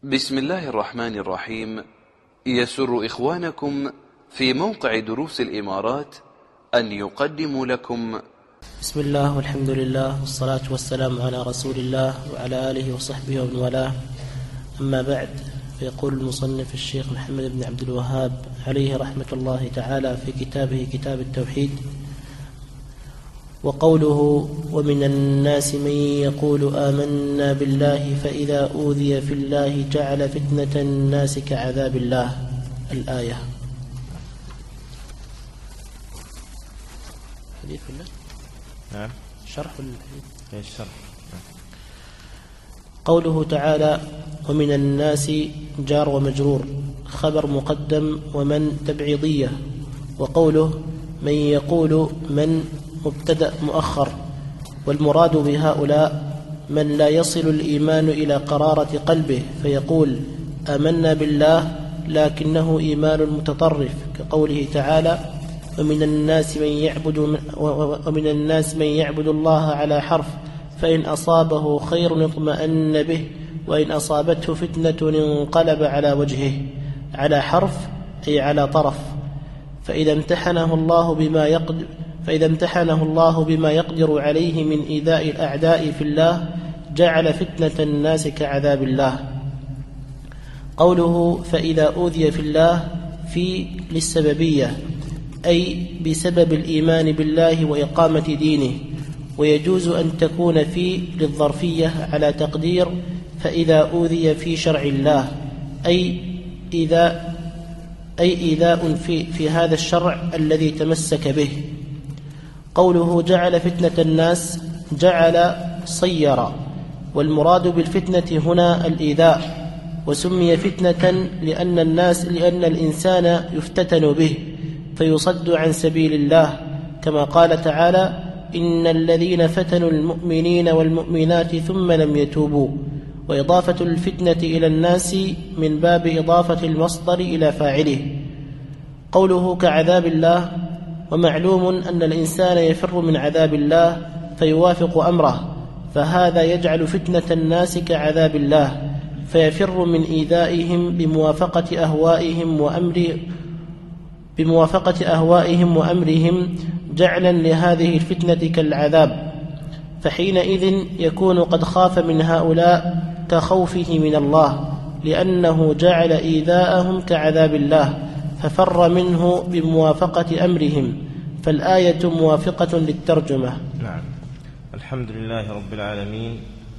بسم الله الرحمن الرحيم. يسر إخوانكم في موقع دروس الإمارات أن يقدموا لكم بسم الله والحمد لله والصلاة والسلام على رسول الله وعلى آله وصحبه ومن والاه. أما بعد، فيقول المصنف الشيخ محمد بن عبد الوهاب عليه رحمة الله تعالى في كتابه كتاب التوحيد: وقوله: ومن الناس من يقول آمنا بالله فإذا أوذي في الله جعل فتنة الناس كعذاب الله. الآية. حديث الله؟ نعم. شرح الحديث. الشرح. قوله تعالى: ومن الناس جار ومجرور، خبر مقدم، ومن تبعيضية. وقوله من يقول من مبتدأ مؤخر، والمراد بهؤلاء من لا يصل الإيمان إلى قرارة قلبه فيقول آمنا بالله لكنه إيمان متطرف، كقوله تعالى: ومن الناس من يعبد الله على حرف، فإن أصابه خير اطمأن به، وإن أصابته فتنة انقلب على وجهه. على حرف أي على طرف. فإذا امتحنه الله بما يقدر عليه من إيذاء الأعداء في الله جعل فتنة الناس كعذاب الله. قوله فإذا أوذي في الله في للسببية، أي بسبب الإيمان بالله وإقامة دينه. ويجوز أن تكون في للظرفية على تقدير فإذا أوذي في شرع الله، أي إيذاء في هذا الشرع الذي تمسك به. قوله جعل فتنة الناس، جعل صير، والمراد بالفتنة هنا الإيذاء. وسمي فتنة لأن الإنسان يفتتن به فيصد عن سبيل الله، كما قال تعالى: إن الذين فتنوا المؤمنين والمؤمنات ثم لم يتوبوا. وإضافة الفتنة إلى الناس من باب إضافة المصدر إلى فاعله. قوله كعذاب الله، ومعلوم أن الإنسان يفر من عذاب الله فيوافق أمره، فهذا يجعل فتنة الناس كعذاب الله، فيفر من إيذائهم بموافقة أهوائهم وأمرهم، جعلا لهذه الفتنة كالعذاب. فحينئذ يكون قد خاف من هؤلاء كخوفه من الله، لأنه جعل إيذاءهم كعذاب الله ففر منه بموافقة أمرهم. فالآية موافقة للترجمة. نعم. الحمد لله رب العالمين،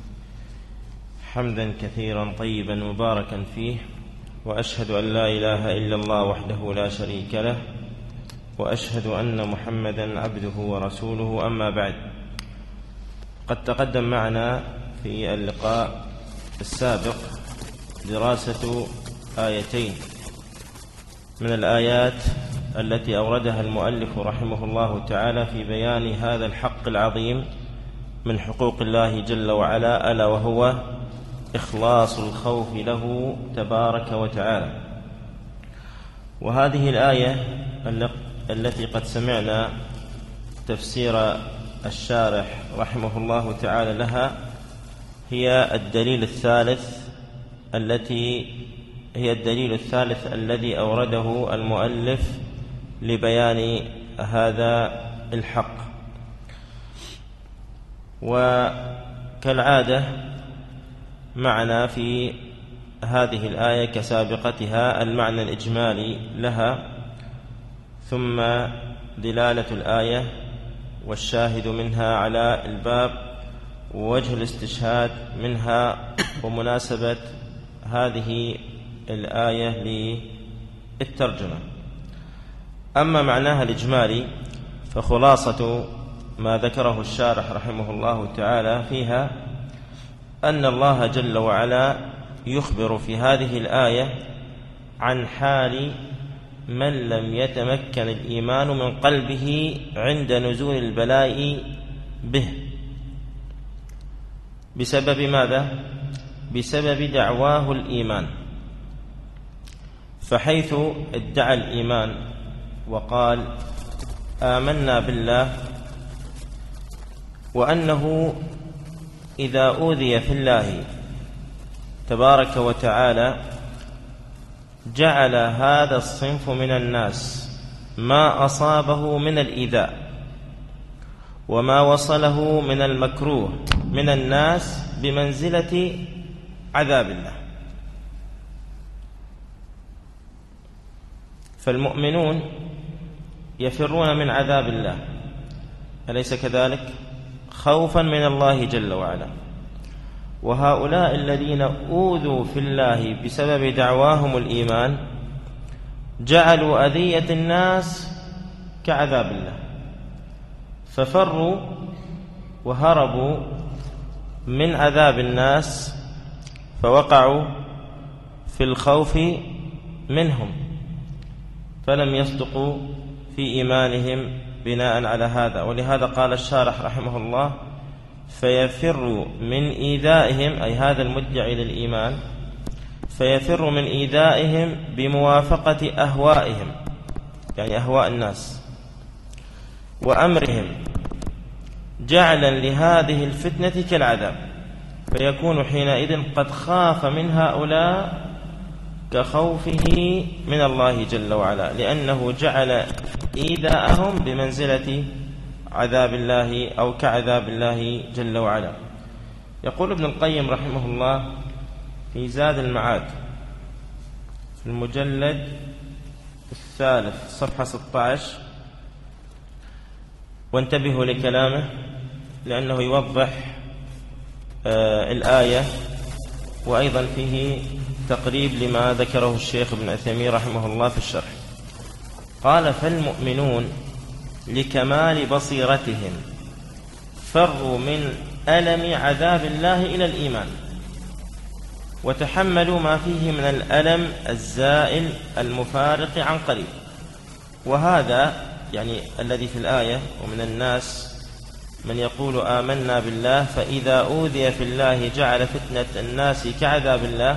حمدا كثيرا طيبا مباركا فيه، وأشهد أن لا إله إلا الله وحده لا شريك له، وأشهد أن محمدا عبده ورسوله. أما بعد، قد تقدم معنا في اللقاء السابق دراسة آيتين من الآيات التي أوردها المؤلف رحمه الله تعالى في بيان هذا الحق العظيم من حقوق الله جل وعلا، ألا وهو إخلاص الخوف له تبارك وتعالى. وهذه الآية التي قد سمعنا تفسير الشارح رحمه الله تعالى لها هي الدليل الثالث الذي أورده المؤلف لبيان هذا الحق. وكالعادة معنا في هذه الآية كسابقتها المعنى الإجمالي لها، ثم دلالة الآية والشاهد منها على الباب، ووجه الاستشهاد منها، ومناسبة هذه الآية للترجمة. أما معناها الإجمالي فخلاصة ما ذكره الشارح رحمه الله تعالى فيها أن الله جل وعلا يخبر في هذه الآية عن حال من لم يتمكن الإيمان من قلبه عند نزول البلاء به. بسبب ماذا؟ بسبب دعواه الإيمان. فحيث ادعى الإيمان وقال آمنا بالله، وأنه إذا أوذي في الله تبارك وتعالى جعل هذا الصنف من الناس ما أصابه من الإيذاء وما وصله من المكروه من الناس بمنزلة عذاب الله. فالمؤمنون يفرون من عذاب الله، أليس كذلك؟ خوفا من الله جل وعلا. وهؤلاء الذين أوذوا في الله بسبب دعواهم الإيمان جعلوا أذية الناس كعذاب الله، ففروا وهربوا من عذاب الناس فوقعوا في الخوف منهم، فلم يصدقوا في إيمانهم بناء على هذا. ولهذا قال الشارح رحمه الله: فيفر من إيذائهم، أي هذا المدعي للإيمان فيفر من إيذائهم بموافقة أهوائهم، يعني أهواء الناس، وأمرهم، جعلا لهذه الفتنة كالعذاب، فيكون حينئذ قد خاف من هؤلاء كخوفه من الله جل وعلا، لأنه جعل إيذاءهم بمنزلة عذاب الله أو كعذاب الله جل وعلا. يقول ابن القيم رحمه الله في زاد المعاد في المجلد 3 صفحة 16، وانتبهوا لكلامه لأنه يوضح الآية، وأيضا فيه تقريب لما ذكره الشيخ ابن عثيمين رحمه الله في الشرح. قال: فالمؤمنون لكمال بصيرتهم فروا من ألم عذاب الله إلى الإيمان، وتحملوا ما فيه من الألم الزائل المفارق عن قريب. وهذا يعني الذي في الآية: ومن الناس من يقول آمنا بالله فإذا أوذي في الله جعل فتنة الناس كعذاب الله.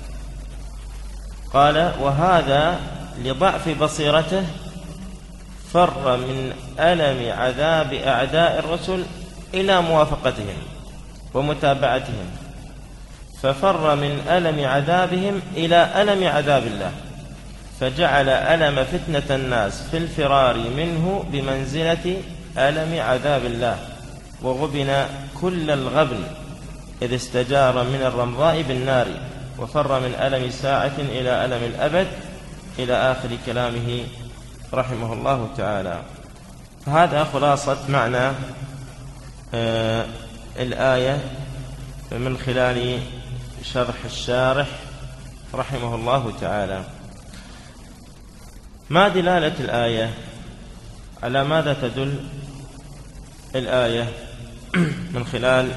قال: وهذا لضعف بصيرته فر من ألم عذاب أعداء الرسل إلى موافقتهم ومتابعتهم، ففر من ألم عذابهم إلى ألم عذاب الله، فجعل ألم فتنة الناس في الفرار منه بمنزلة ألم عذاب الله، وغبن كل الغبن إذ استجار من الرمضاء بالنار، وفر من ألم ساعة إلى ألم الأبد، إلى آخر كلامه رحمه الله تعالى. فهذا خلاصة معنى الآية من خلال شرح الشارح رحمه الله تعالى. ما دلالة الآية؟ على ماذا تدل الآية من خلال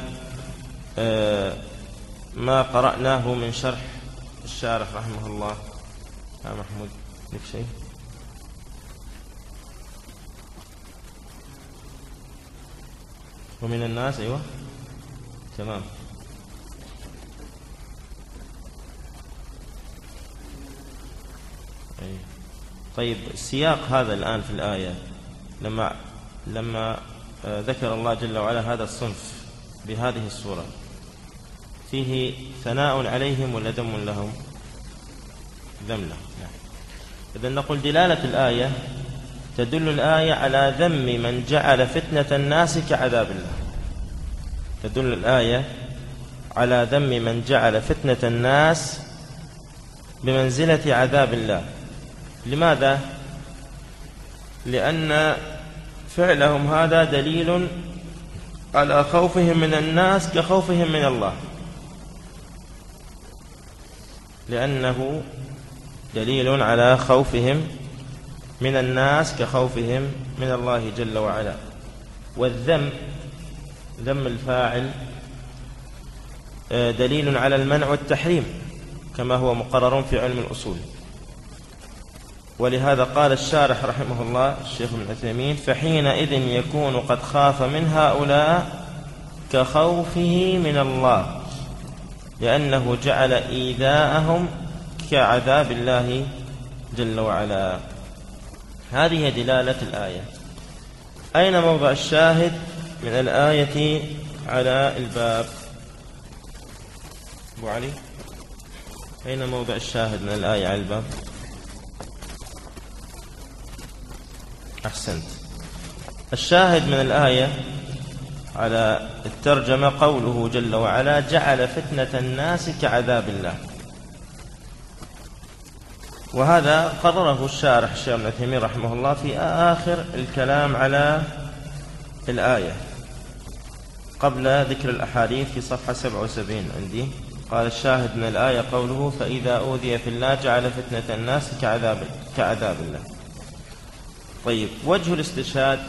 ما قرأناه من شرح الشارح رحمه الله؟ يا محمود لك شيء؟ ومن الناس، أيوة تمام. طيب، السياق هذا الآن في الآية لما ذكر الله جل وعلا هذا الصنف بهذه الصورة، فيه ثناء عليهم ولا ذم لهم؟ ذم لهم. إذن نقول دلالة الآية: تدل الآية على ذم من جعل فتنة الناس كعذاب الله. تدل الآية على ذم من جعل فتنة الناس بمنزلة عذاب الله. لماذا؟ لأن فعلهم هذا دليل على خوفهم من الناس كخوفهم من الله، لأنه دليل على خوفهم من الناس كخوفهم من الله جل وعلا. والذم، ذم الفاعل، دليل على المنع والتحريم كما هو مقرر في علم الأصول. ولهذا قال الشارح رحمه الله الشيخ ابن عثيمين: فحينئذ يكون قد خاف من هؤلاء كخوفه من الله، لأنه جعل إيذاءهم كعذاب الله جل وعلا. هذه دلالة الآية. أين موضع الشاهد من الآية على الباب؟ أبو علي؟ أين موضع الشاهد من الآية على الباب؟ أحسنت. الشاهد من الآية على الترجمة قوله جل وعلا: جعل فتنة الناس كعذاب الله. وهذا قرره الشارح الشيخ ابن تيمية رحمه الله في آخر الكلام على الآية قبل ذكر الأحاديث في صفحة 77 عندي. قال: الشاهد من الآية قوله: فإذا أوذي في الله جعل فتنة الناس كعذاب الله. طيب، وجه الاستشهاد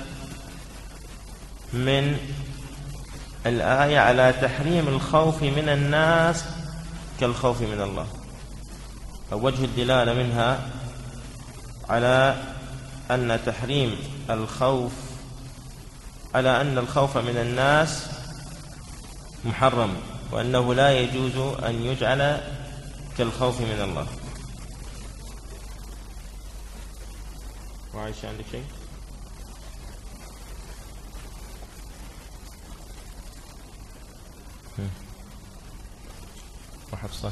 من الآية على تحريم الخوف من الناس كالخوف من الله، أو وجه الدلالة منها على أن تحريم الخوف، على أن الخوف من الناس محرم، وأنه لا يجوز أن يجعل كالخوف من الله. وعايشة عندك شيء؟ وحفصة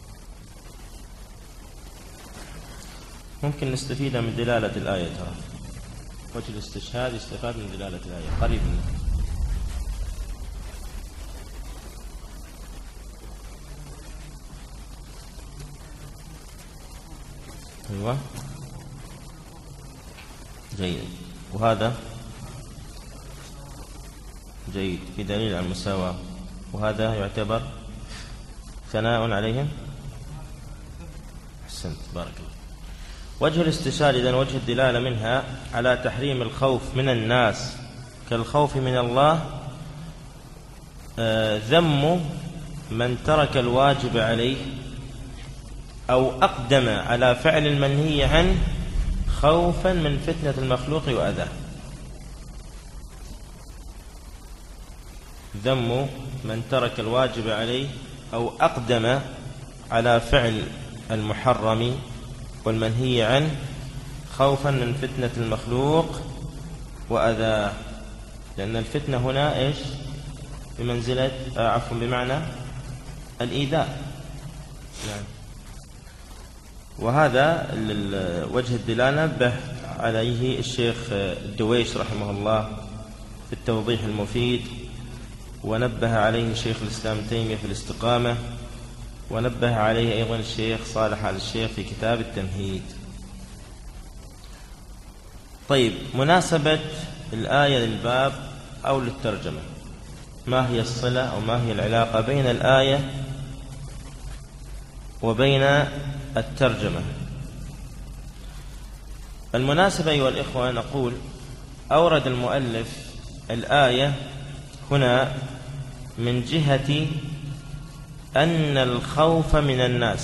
ممكن نستفيد من دلالة الآية. ترى وجه الاستشهاد يستفاد من دلالة الآية قريب منه. أيوة، جيد. وهذا جيد في دليل على المساواة، وهذا يعتبر ثناء عليهم. أحسنت، بارك الله. وجه الاستشهاد إذن وجه الدلالة منها على تحريم الخوف من الناس كالخوف من الله، ذم من ترك الواجب عليه أو أقدم على فعل المنهي عنه خوفا من فتنة المخلوق وأذاه. ذم من ترك الواجب عليه أو أقدم على فعل المحرم والمنهي عنه خوفا من فتنة المخلوق وأذاه، لأن الفتنة هنا إيش؟ بمنزلة بمعنى الإيذاء. يعني وهذا وجه الدلالة نبه عليه الشيخ الدويش رحمه الله في التوضيح المفيد، ونبه عليه الشيخ الإسلام تيمية في الاستقامة، ونبه عليه أيضا الشيخ صالح آل الشيخ في كتاب التمهيد. طيب، مناسبة الآية للباب أو للترجمة، ما هي الصلة أو ما هي العلاقة بين الآية وبين الترجمة؟ المناسبة أيها الإخوة، نقول أورد المؤلف الآية هنا من جهة أن الخوف من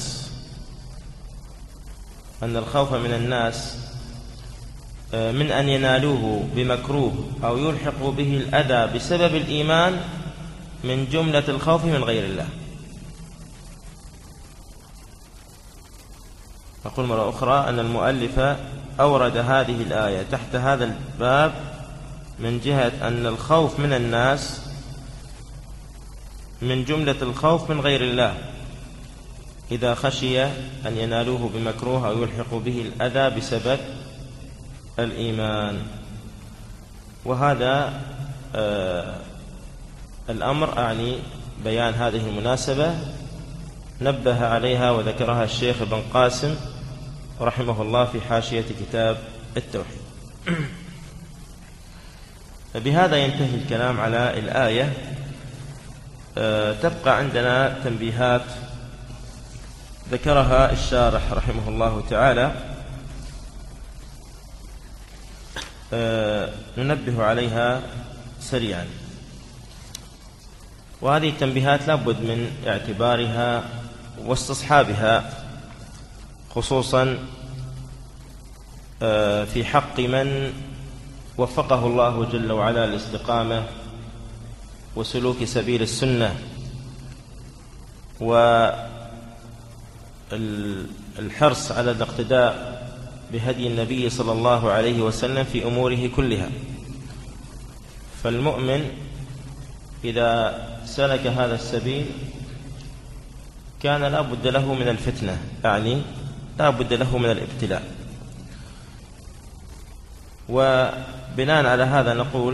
الناس من أن ينالوه بمكروه أو يلحقوا به الأذى بسبب الإيمان من جملة الخوف من غير الله. أقول مرة أخرى أن المؤلف أورد هذه الآية تحت هذا الباب من جهة أن الخوف من الناس من جملة الخوف من غير الله إذا خشي أن ينالوه بمكروه أو يلحقوا به الأذى بسبب الإيمان. وهذا الأمر أعني بيان هذه المناسبة نبه عليها وذكرها الشيخ ابن قاسم رحمه الله في حاشية كتاب التوحيد. بهذا ينتهي الكلام على الآية. تبقى عندنا تنبيهات ذكرها الشارح رحمه الله تعالى ننبه عليها سريعا، وهذه التنبيهات لابد من اعتبارها واستصحابها، خصوصا في حق من وفقه الله جل وعلا للاستقامة وسلوك سبيل السنة والحرص على الاقتداء بهدي النبي صلى الله عليه وسلم في أموره كلها. فالمؤمن إذا سلك هذا السبيل كان لا بد له من الفتنة، يعني لا بد له من الابتلاء. وبناء على هذا نقول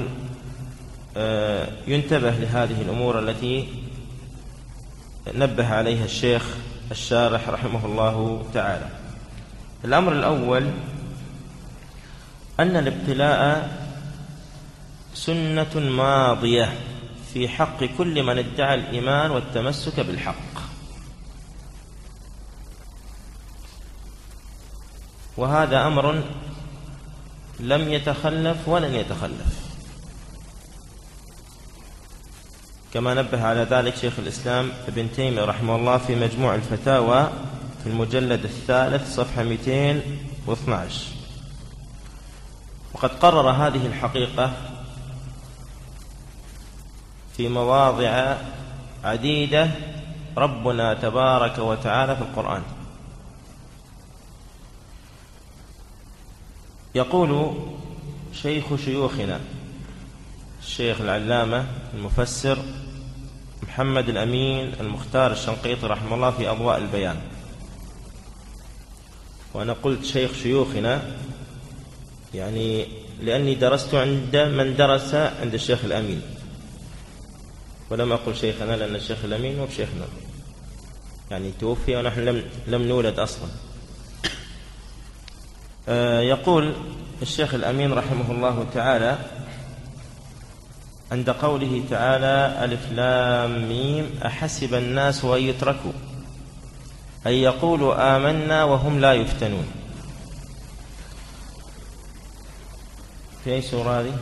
ينتبه لهذه الأمور التي نبه عليها الشيخ الشارح رحمه الله تعالى. الأمر الأول أن الابتلاء سنة ماضية في حق كل من ادعى الإيمان والتمسك بالحق، وهذا أمر لم يتخلف ولن يتخلف، كما نبه على ذلك شيخ الإسلام ابن تيمية رحمه الله في مجموع الفتاوى في المجلد 3 صفحة 212. وقد قرر هذه الحقيقة في مواضع عديدة ربنا تبارك وتعالى في القرآن. يقول شيخ شيوخنا الشيخ العلامة المفسر محمد الأمين المختار الشنقيطي رحمه الله في أضواء البيان، وأنا قلت شيخ شيوخنا يعني لأني درست عند من درس عند الشيخ الأمين، ولم أقل شيخنا لأن الشيخ الأمين هو شيخنا، يعني توفي ونحن لم نولد أصلا. يقول الشيخ الأمين رحمه الله تعالى عند قوله تعالى ألف لام ميم أحسب الناس أن يتركوا أن يقولوا آمنا وهم لا يفتنون. في أي سورة هذه؟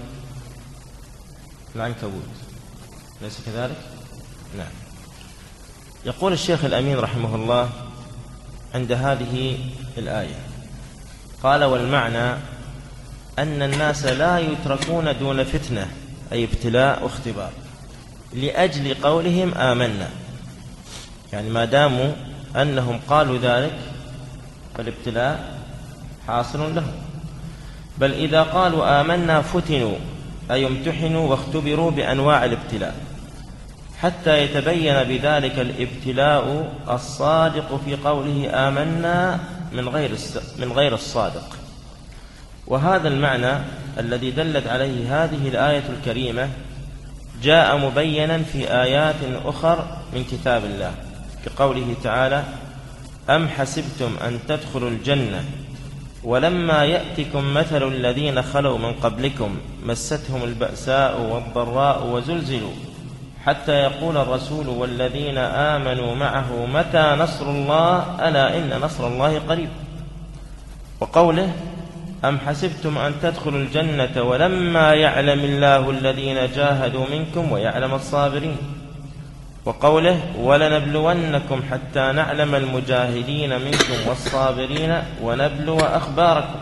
العنكبوت، ليس كذلك؟ نعم. يقول الشيخ الأمين رحمه الله عند هذه الآية قال والمعنى أن الناس لا يتركون دون فتنة أي ابتلاء واختبار لأجل قولهم آمنا، يعني ما داموا أنهم قالوا ذلك فالابتلاء حاصل لهم، بل إذا قالوا آمنا فتنوا أي امتحنوا واختبروا بأنواع الابتلاء حتى يتبين بذلك الابتلاء الصادق في قوله آمنا من غير الصادق. وهذا المعنى الذي دلت عليه هذه الآية الكريمة جاء مبينا في آيات أخر من كتاب الله كقوله تعالى أم حسبتم أن تدخلوا الجنة ولما يأتكم مثل الذين خلوا من قبلكم مستهم البأساء والضراء وزلزلوا حتى يقول الرسول والذين آمنوا معه متى نصر الله ألا إن نصر الله قريب. وقوله أم حسبتم أن تدخلوا الجنة ولما يعلم الله الذين جاهدوا منكم ويعلم الصابرين. وقوله ولنبلونكم حتى نعلم المجاهدين منكم والصابرين ونبلو أخباركم.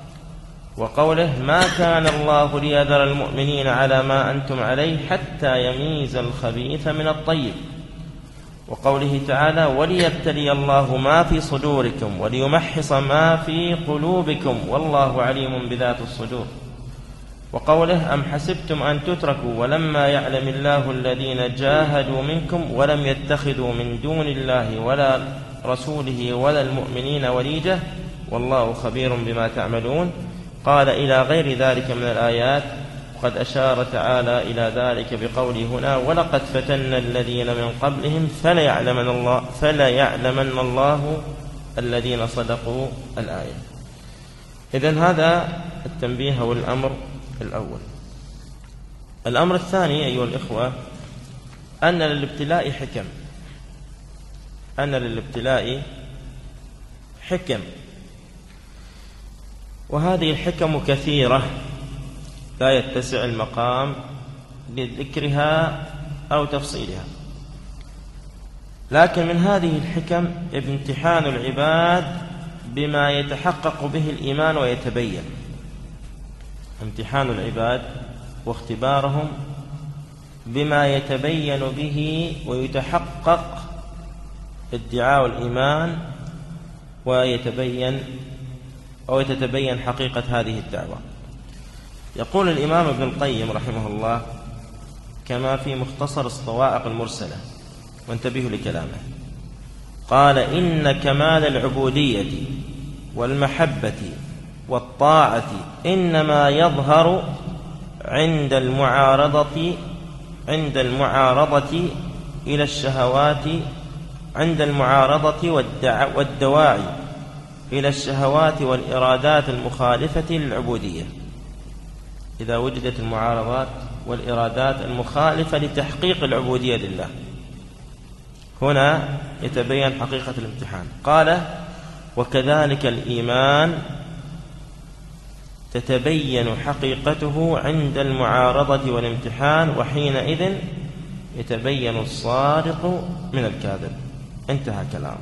وقوله ما كان الله ليذر المؤمنين على ما أنتم عليه حتى يميز الخبيث من الطيب. وقوله تعالى وليبتلي الله ما في صدوركم وليمحص ما في قلوبكم والله عليم بذات الصدور. وقوله أم حسبتم أن تتركوا ولما يعلم الله الذين جاهدوا منكم ولم يتخذوا من دون الله ولا رسوله ولا المؤمنين وليجة والله خبير بما تعملون. قال إلى غير ذلك من الآيات. قد أشار تعالى إلى ذلك بقوله هنا ولقد فتنا الذين من قبلهم فليعلمن الله الذين صدقوا الآية. إذن هذا التنبيه والأمر الأول. الأمر الثاني أيها الإخوة أن للابتلاء حكم، أن للابتلاء حكم، وهذه الحكم كثيرة لا يتسع المقام لذكرها أو تفصيلها، لكن من هذه الحكم امتحان العباد بما يتحقق به الإيمان ويتبين، امتحان العباد واختبارهم بما يتبين به ويتحقق ادعاء الإيمان ويتبين حقيقة هذه الدعوة. يقول الإمام ابن القيم رحمه الله كما في مختصر الصواعق المرسلة، وانتبهوا لكلامه، قال: إن كمال العبودية والمحبة والطاعة إنما يظهر عند المعارضة إلى الشهوات، عند المعارضة والدواعي إلى الشهوات والإرادات المخالفة للعبودية. إذا وجدت المعارضات والإرادات المخالفة لتحقيق العبودية لله، هنا يتبين حقيقة الامتحان. قال: وكذلك الإيمان تتبين حقيقته عند المعارضة والامتحان، وحينئذ يتبين الصادق من الكاذب. انتهى كلامه.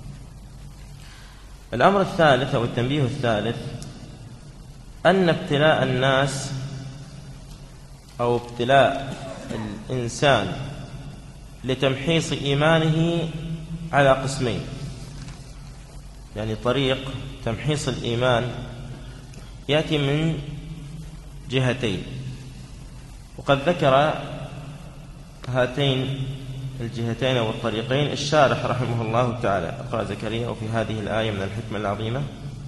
الأمر الثالث أو التنبيه الثالث أن ابتلاء الناس أو ابتلاء الإنسان لتمحيص إيمانه على قسمين. يعني طريق تمحيص الإيمان يأتي من جهتين، وقد ذكر هاتين الجهتين أو الطريقين الشارح رحمه الله تعالى. اقرأ زكريا وفي هذه الآية من الحكمة العظيمة.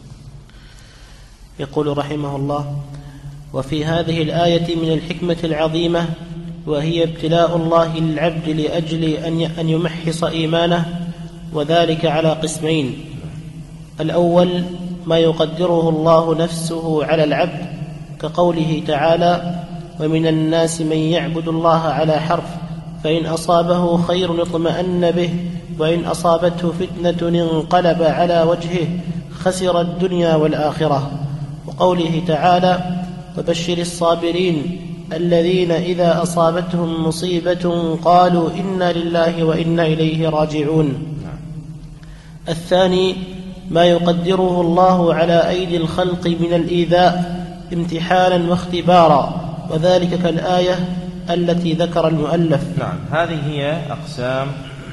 يقول رحمه الله: وفي هذه الآية من الحكمة العظيمة، وهي ابتلاء الله للعبد لأجل أن يمحص إيمانه، وذلك على قسمين: الأول ما يقدره الله نفسه على العبد، كقوله تعالى: ومن الناس من يعبد الله على حرف، فإن أصابه خير اطمأن به، وإن أصابته فتنة انقلب على وجهه، خسر الدنيا والآخرة. وقوله تعالى: وبشر الصابرين الذين إذا أصابتهم مصيبة قالوا إنا لله وإنا إليه راجعون. الثاني ما يقدره الله على أيدي الخلق من الإيذاء امتحانا واختبارا، وذلك كالآية التي ذكر المؤلف. نعم، هذه هي أقسام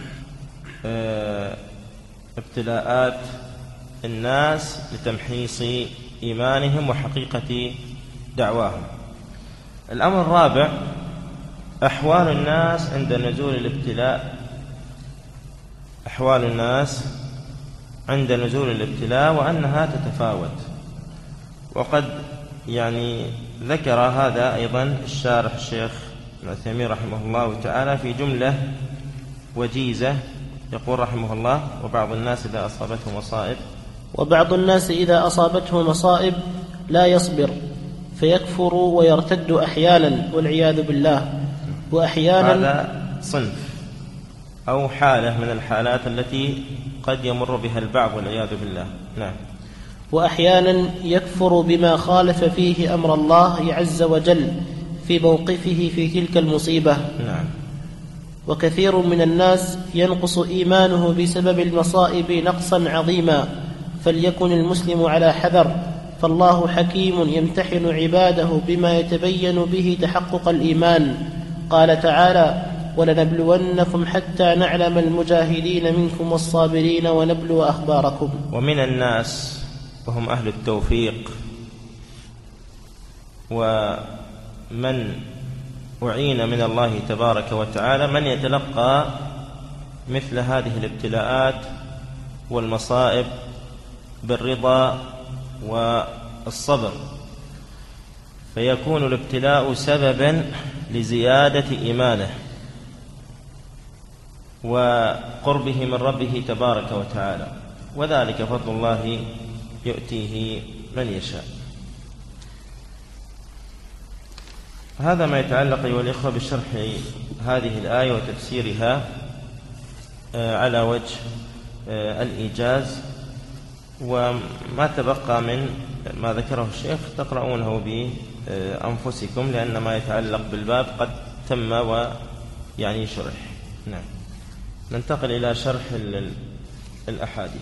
ابتلاءات الناس لتمحيص إيمانهم وحقيقة دعواهم. الأمر الرابع: أحوال الناس عند نزول الابتلاء. أحوال الناس عند نزول الابتلاء وأنها تتفاوت. وقد ذكر هذا أيضا الشارح الشيخ ابن عثيمين رحمه الله تعالى في جملة وجيزة. يقول رحمه الله: وبعض الناس إذا أصابته مصائب لا يصبر فيكفر ويرتد أحيانا والعياذ بالله. وأحيانا هذا صنف أو حالة من الحالات التي قد يمر بها البعض والعياذ بالله. نعم. وأحيانا يكفر بما خالف فيه أمر الله عز وجل في موقفه في تلك المصيبة. نعم. وكثير من الناس ينقص إيمانه بسبب المصائب نقصا عظيما، فليكن المسلم على حذر، فالله حكيم يمتحن عباده بما يتبين به تحقق الإيمان. قال تعالى: ولنبلونكم حتى نعلم المجاهدين منكم والصابرين ونبلو أخباركم. ومن الناس وهم أهل التوفيق ومن أعين من الله تبارك وتعالى من يتلقى مثل هذه الابتلاءات والمصائب بالرضا والصبر، فيكون الابتلاء سببا لزيادة إيمانه وقربه من ربه تبارك وتعالى، وذلك فضل الله يؤتيه من يشاء. هذا ما يتعلق أيها الإخوة بشرح هذه الآية وتفسيرها على وجه الإيجاز. وما تبقى من ما ذكره الشيخ تقرؤونه بأنفسكم، لأن ما يتعلق بالباب قد تم شرح. نعم. ننتقل إلى شرح الأحاديث.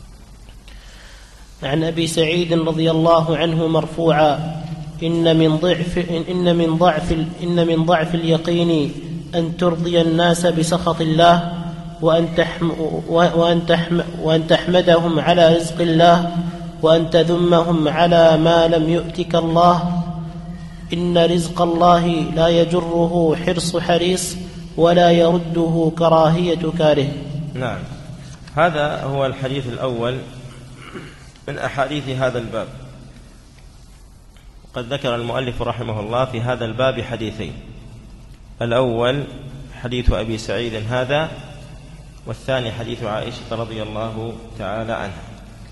عن أبي سعيد رضي الله عنه مرفوعا: إن من ضعف اليقين أن ترضي الناس بسخط الله، وأن تحمدهم على رزق الله، وأن تذمهم على ما لم يؤتك الله. إن رزق الله لا يجره حرص حريص، ولا يرده كراهية كاره. نعم. هذا هو الحديث الأول من أحاديث هذا الباب. قد ذكر المؤلف رحمه الله في هذا الباب حديثين: الأول حديث أبي سعيد هذا، والثاني حديث عائشة رضي الله تعالى عنها.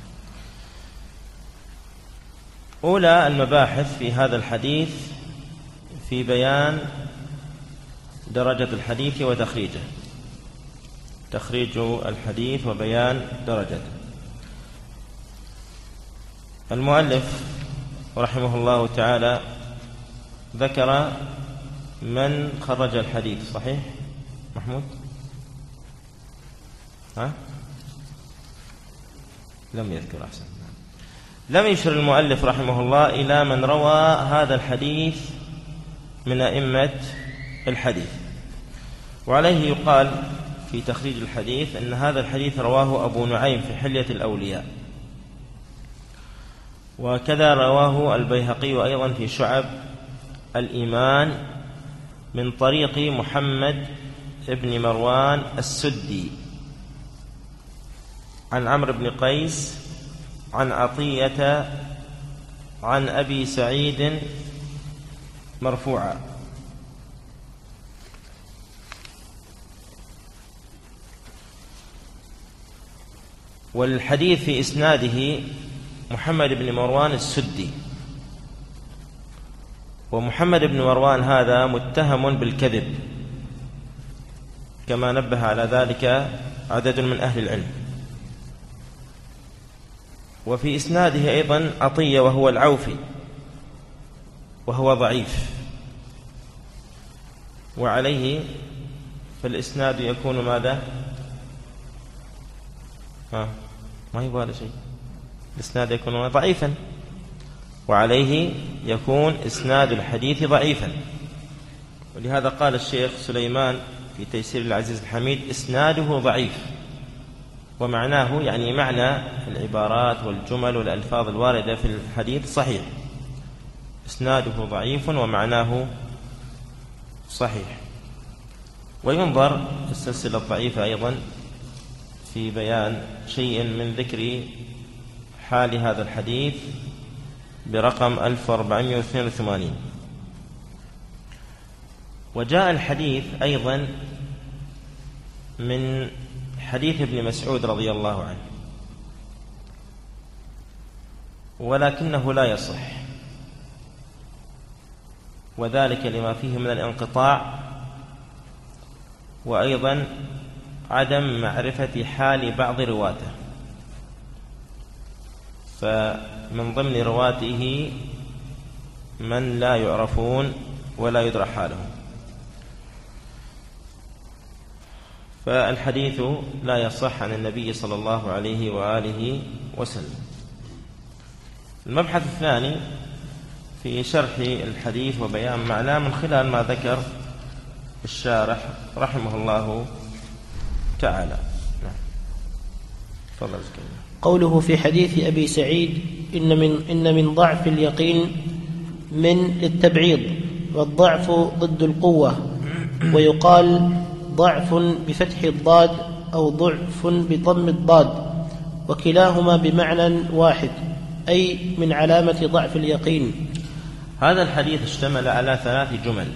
أولى المباحث في هذا الحديث في بيان درجة الحديث وتخريجه، تخريج الحديث وبيان درجته. المؤلف رحمه الله تعالى ذكر من خرج الحديث، صحيح محمود؟ لم يذكر، أحسن. لم يشر المؤلف رحمه الله إلى من روى هذا الحديث من أئمة الحديث، وعليه يقال في تخريج الحديث أن هذا الحديث رواه أبو نعيم في حلية الأولياء، وكذا رواه البيهقي أيضا في شعب الإيمان من طريق محمد بن مروان السدي عن عمرو بن قيس عن عطية عن أبي سعيد مرفوعا. والحديث في إسناده محمد بن مروان السدي، ومحمد بن مروان هذا متهم بالكذب كما نبه على ذلك عدد من أهل العلم. وفي إسناده أيضا عطية وهو العوفي وهو ضعيف، وعليه فالإسناد يكون ماذا؟ ما يبغى هذا شيء، الإسناد يكون ضعيفا، وعليه يكون إسناد الحديث ضعيفا. ولهذا قال الشيخ سليمان في تيسير العزيز الحميد: إسناده ضعيف، ومعناه يعني معنى العبارات والجمل والألفاظ الواردة في الحديث صحيح، إسناده ضعيف ومعناه صحيح. وينظر السلسلة الضعيفة أيضا في بيان شيء من ذكر حال هذا الحديث برقم 1482. وجاء الحديث أيضا من حديث ابن مسعود رضي الله عنه، ولكنه لا يصح، وذلك لما فيه من الانقطاع، وأيضا عدم معرفة حال بعض رواته، فمن ضمن رواته من لا يعرفون ولا يدرى حالهم، فالحديث لا يصح عن النبي صلى الله عليه وآله وسلم. المبحث الثاني في شرح الحديث وبيان معناه من خلال ما ذكر الشارح رحمه الله تعالى. تفضل. قوله في حديث أبي سعيد: إن من ضعف اليقين من للتبعيض، والضعف ضد القوة، ويقال ضعف بفتح الضاد أو ضعف بضم الضاد، وكلاهما بمعنى واحد، أي من علامة ضعف اليقين. هذا الحديث اشتمل على 3 جمل،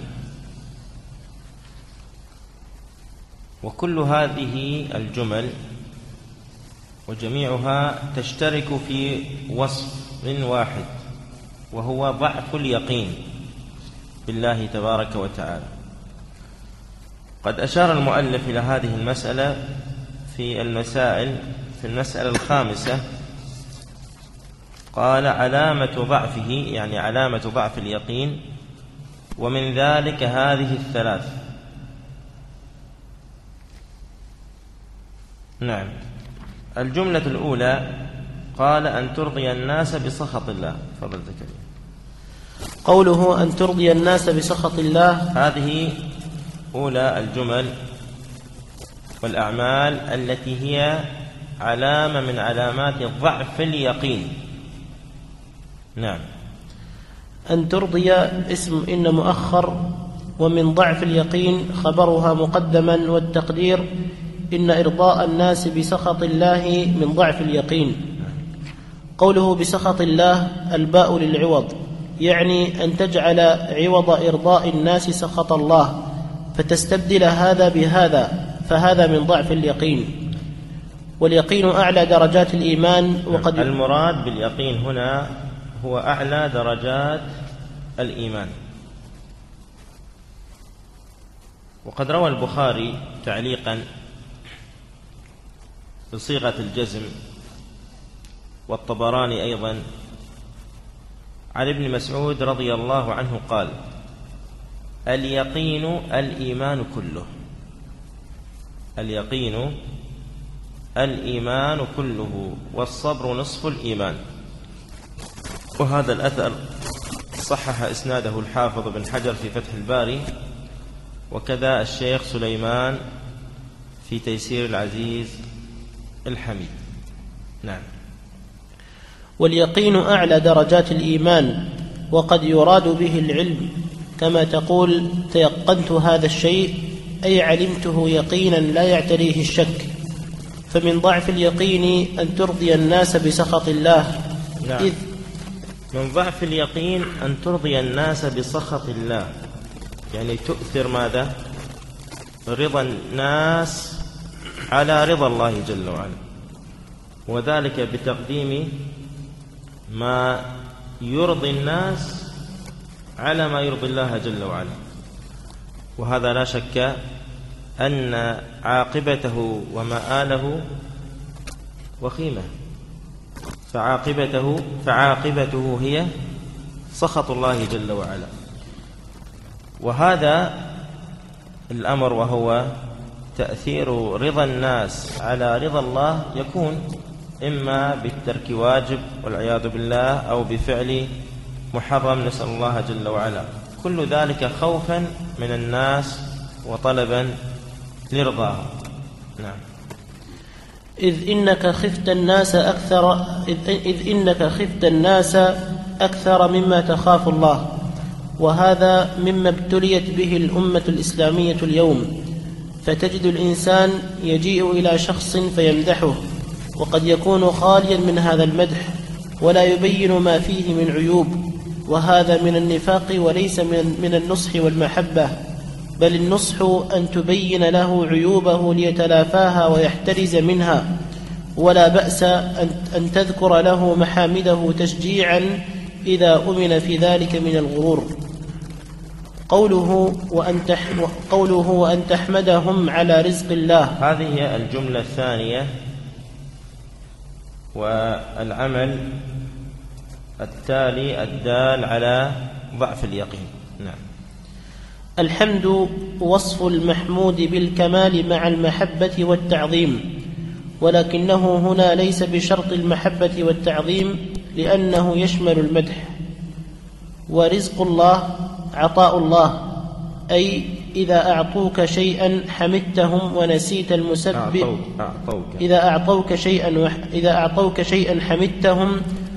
وكل هذه الجمل وجميعها تشترك في وصف واحد، وهو ضعف اليقين بالله تبارك وتعالى. قد أشار المؤلف إلى هذه المسألة في المسألة الخامسة، قال: علامة ضعفه، يعني علامة ضعف اليقين، ومن ذلك هذه 3. نعم. الجملة الأولى قال: أن ترضي الناس بسخط الله. فضل زكريا. قوله أن ترضي الناس بسخط الله، هذه أولى الجمل والأعمال التي هي علامة من علامات ضعف اليقين. نعم. أن ترضي اسم إن مؤخر، ومن ضعف اليقين خبرها مقدما، والتقدير إن إرضاء الناس بسخط الله من ضعف اليقين. قوله بسخط الله الباء للعوض، يعني أن تجعل عوض إرضاء الناس سخط الله، فتستبدل هذا بهذا، فهذا من ضعف اليقين. واليقين أعلى درجات الإيمان. وقد المراد باليقين هنا هو أعلى درجات الإيمان. وقد روى البخاري تعليقا بصيغة الجزم، والطبراني أيضا، عن ابن مسعود رضي الله عنه قال: اليقين الإيمان كله. اليقين الإيمان كله، والصبر نصف الإيمان. وهذا الأثر صحح إسناده الحافظ بن حجر في فتح الباري، وكذا الشيخ سليمان في تيسير العزيز الحميد. نعم. واليقين أعلى درجات الإيمان، وقد يراد به العلم، كما تقول تيقنت هذا الشيء، أي علمته يقينا لا يعتريه الشك. فمن ضعف اليقين أن ترضي الناس بسخط الله. نعم. من ضعف اليقين أن ترضي الناس بسخط الله، يعني تؤثر ماذا؟ رضا الناس على رضا الله جل وعلا، وذلك بتقديم ما يرضي الناس على ما يرضي الله جل وعلا. وهذا لا شك أن عاقبته ومآله وخيمة، فعاقبته هي سخط الله جل وعلا. وهذا الأمر وهو تأثير رضا الناس على رضا الله يكون إما بالترك واجب والعياذ بالله، أو بفعل محرم نسأل الله جل وعلا، كل ذلك خوفا من الناس وطلبا لرضاهم. نعم. إذ إنك خفت الناس أكثر مما تخاف الله، وهذا مما ابتليت به الأمة الإسلامية اليوم. فتجد الإنسان يجيء إلى شخص فيمدحه، وقد يكون خاليا من هذا المدح ولا يبين ما فيه من عيوب، وهذا من النفاق وليس من النصح والمحبة، بل النصح أن تبين له عيوبه ليتلافاها ويحترز منها، ولا بأس أن تذكر له محامده تشجيعا إذا أمن في ذلك من الغرور. قوله وأن تحمدهم على رزق الله، هذه هي الجملة الثانية. والعمل التالي الدال على ضعف اليقين. نعم. الحمد وصف المحمود بالكمال مع المحبة والتعظيم، ولكنه هنا ليس بشرط المحبة والتعظيم، لأنه يشمل المدح. ورزق الله عطاء الله، أي إذا أعطوك شيئا حمدتهم ونسيت المسبب. إذا أعطوك شيئا حمدتهم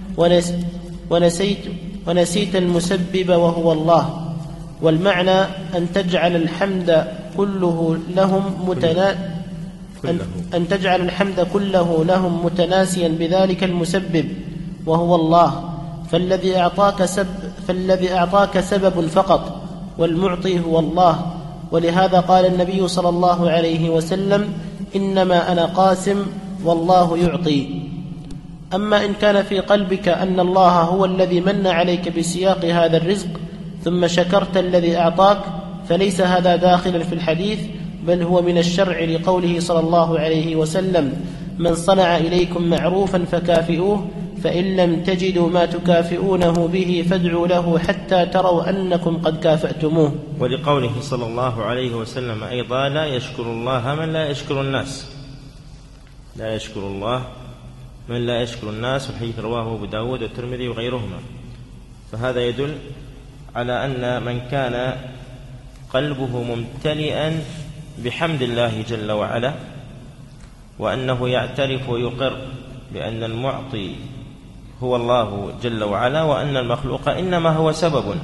ونسيت المسبب وهو الله. والمعنى أن تجعل الحمد كله لهم متناسيا بذلك المسبب وهو الله، فالذي أعطاك سبب فقط، والمعطي هو الله. ولهذا قال النبي صلى الله عليه وسلم: إنما أنا قاسم والله يعطي. أما إن كان في قلبك أن الله هو الذي من عليك بسياق هذا الرزق ثم شكرت الذي أعطاك، فليس هذا داخلا في الحديث، بل هو من الشرع، لقوله صلى الله عليه وسلم: من صنع إليكم معروفا فكافئوه، فإن لم تجدوا ما تكافئونه به فادعوا له حتى تروا أنكم قد كافأتموه. ولقوله صلى الله عليه وسلم أيضا: لا يشكر الله من لا يشكر الناس. لا يشكر الله من لا يشكر الناس، والحديث رواه أبو داود والترمذي وغيرهما. فهذا يدل على أن من كان قلبه ممتلئا بحمد الله جل وعلا، وأنه يعترف ويقر بأن المعطي هو الله جل وعلا، وأن المخلوق إنما هو سبب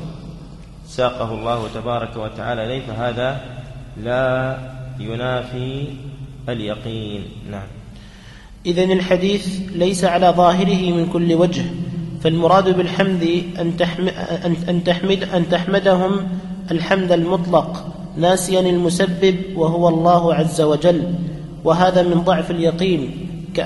ساقه الله تبارك وتعالى إليه، فهذا لا ينافي اليقين. نعم. إذن الحديث ليس على ظاهره من كل وجه، فالمراد بالحمد أن تحمدهم الحمد المطلق ناسيا المسبب وهو الله عز وجل، وهذا من ضعف اليقين،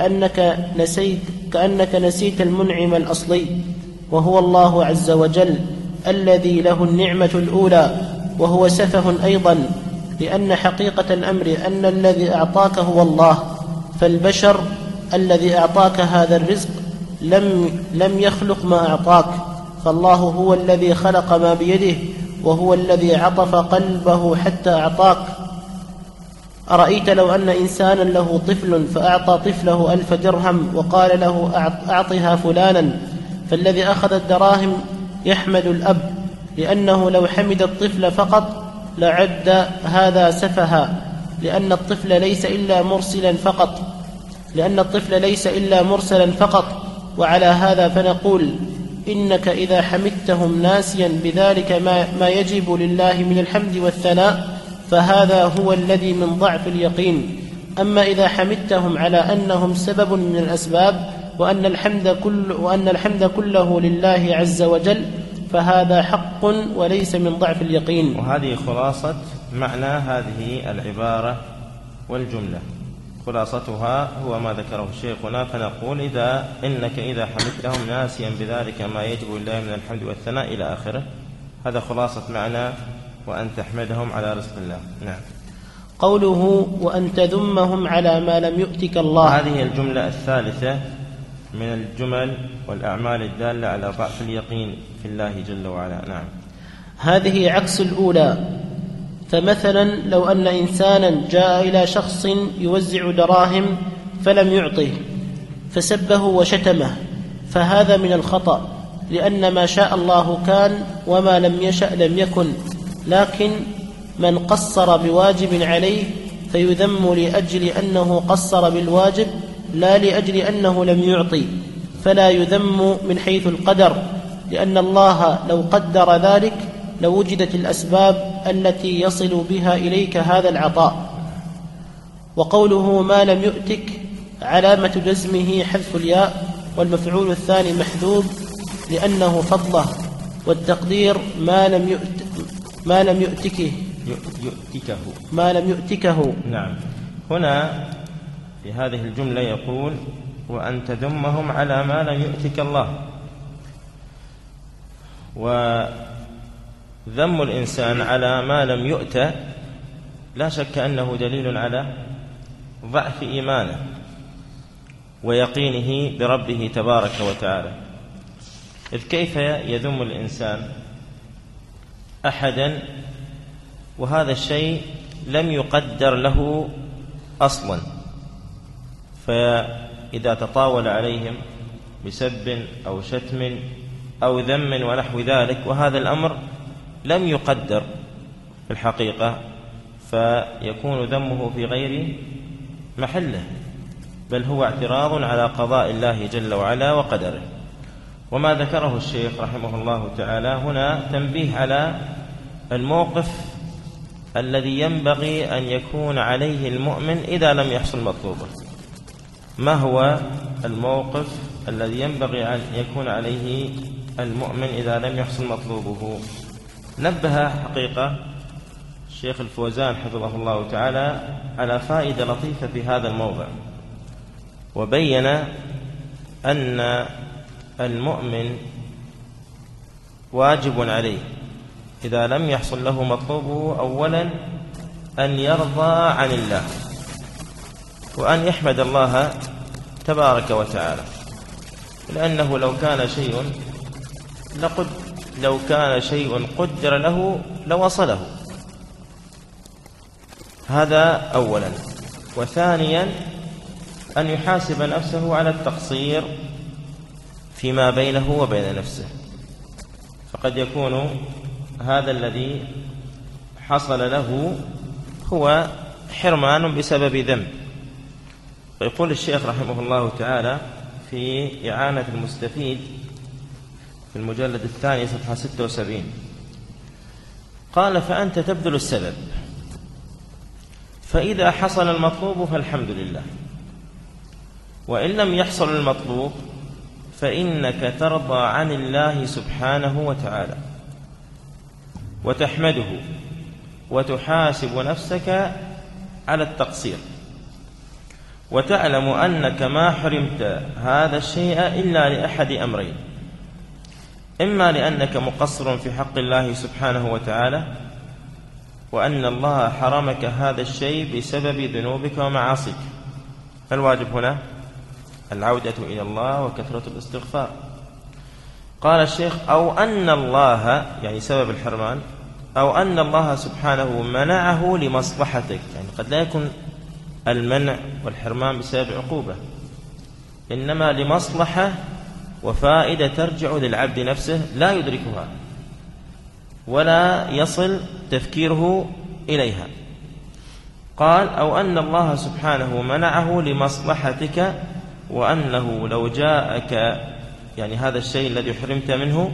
كأنك نسيت المنعم الأصلي وهو الله عز وجل الذي له النعمة الأولى، وهو سفه أيضا، لأن حقيقة الأمر أن الذي أعطاك هو الله، فالبشر الذي أعطاك هذا الرزق لم يخلق ما أعطاك، فالله هو الذي خلق ما بيده، وهو الذي عطف قلبه حتى أعطاك. أرأيت لو أن إنسانا له طفل فأعطى طفله 1000 درهم وقال له أعطها فلانا، فالذي أخذ الدراهم يحمد الأب، لأنه لو حمد الطفل فقط لعد هذا سفها، لأن الطفل ليس إلا مرسلا فقط. وعلى هذا فنقول إنك إذا حمدتهم ناسيا بذلك ما يجب لله من الحمد والثناء فهذا هو الذي من ضعف اليقين. أما إذا حمدتهم على أنهم سبب من الأسباب وأن الحمد كله لله عز وجل فهذا حق وليس من ضعف اليقين. وهذه خلاصة معنى هذه العبارة والجملة، خلاصتها هو ما ذكره شيخنا، فنقول إنك إذا حمدتهم ناسيا بذلك ما يجب لله من الحمد والثناء إلى آخره. هذا خلاصة معنى وأن تحمدهم على رزق الله. نعم. قوله وأن تذمهم على ما لم يؤتك الله، هذه الجملة الثالثة من الجمل والأعمال الدالة على ضعف اليقين في الله جل وعلا. نعم. هذه عكس الأولى. فمثلا لو أن إنسانا جاء إلى شخص يوزع دراهم فلم يعطه فسبه وشتمه، فهذا من الخطأ، لأن ما شاء الله كان وما لم يشأ لم يكن. لكن من قصر بواجب عليه فيذم لأجل أنه قصر بالواجب لا لأجل أنه لم يعطي، فلا يذم من حيث القدر، لأن الله لو قدر ذلك لوجدت الأسباب التي يصل بها إليك هذا العطاء. وقوله ما لم يؤتك علامة جزمه حذف الياء، والمفعول الثاني محذوف لأنه فضله، والتقدير ما لم يؤتكه. نعم. هنا في هذه الجملة يقول وأن تذمهم على ما لم يؤتك الله. وذم الإنسان على ما لم يؤت لا شك أنه دليل على ضعف إيمانه ويقينه بربه تبارك وتعالى. إذ كيف يذم الإنسان أحدا وهذا الشيء لم يقدر له أصلا؟ فإذا تطاول عليهم بسب أو شتم أو ذم ونحو ذلك وهذا الأمر لم يقدر في الحقيقة، فيكون ذمه في غير محله، بل هو اعتراض على قضاء الله جل وعلا وقدره. وما ذكره الشيخ رحمه الله تعالى هنا تنبيه على الموقف الذي ينبغي أن يكون عليه المؤمن إذا لم يحصل مطلوبه. ما هو الموقف الذي ينبغي أن يكون عليه المؤمن إذا لم يحصل مطلوبه؟ نبه حقيقة الشيخ الفوزان حفظه الله تعالى على فائدة لطيفة في هذا الموضع، وبين أن المؤمن واجب عليه إذا لم يحصل له مطلوبه أولا أن يرضى عن الله وأن يحمد الله تبارك وتعالى، لأنه لو كان شيء قدر له لوصله. هذا أولا. وثانيا أن يحاسب نفسه على التقصير فيما بينه وبين نفسه، فقد يكون هذا الذي حصل له هو حرمان بسبب ذنب. ويقول الشيخ رحمه الله تعالى في إعانة المستفيد في المجلد الثاني صفحة 76 قال فأنت تبذل السبب فإذا حصل المطلوب فالحمد لله، وإن لم يحصل المطلوب فإنك ترضى عن الله سبحانه وتعالى وتحمده وتحاسب نفسك على التقصير، وتعلم أنك ما حرمت هذا الشيء إلا لأحد أمرين: إما لأنك مقصر في حق الله سبحانه وتعالى، وأن الله حرمك هذا الشيء بسبب ذنوبك ومعاصيك، فالواجب هنا العودة إلى الله وكثرة الاستغفار. قال الشيخ: أو أن الله، يعني سبب الحرمان، أو أن الله سبحانه منعه لمصلحتك، يعني قد لا يكون المنع والحرمان بسبب عقوبة، إنما لمصلحة وفائدة ترجع للعبد نفسه لا يدركها ولا يصل تفكيره إليها. قال: أو أن الله سبحانه منعه لمصلحتك، وأنه لو جاءك، يعني هذا الشيء الذي حرمت منه،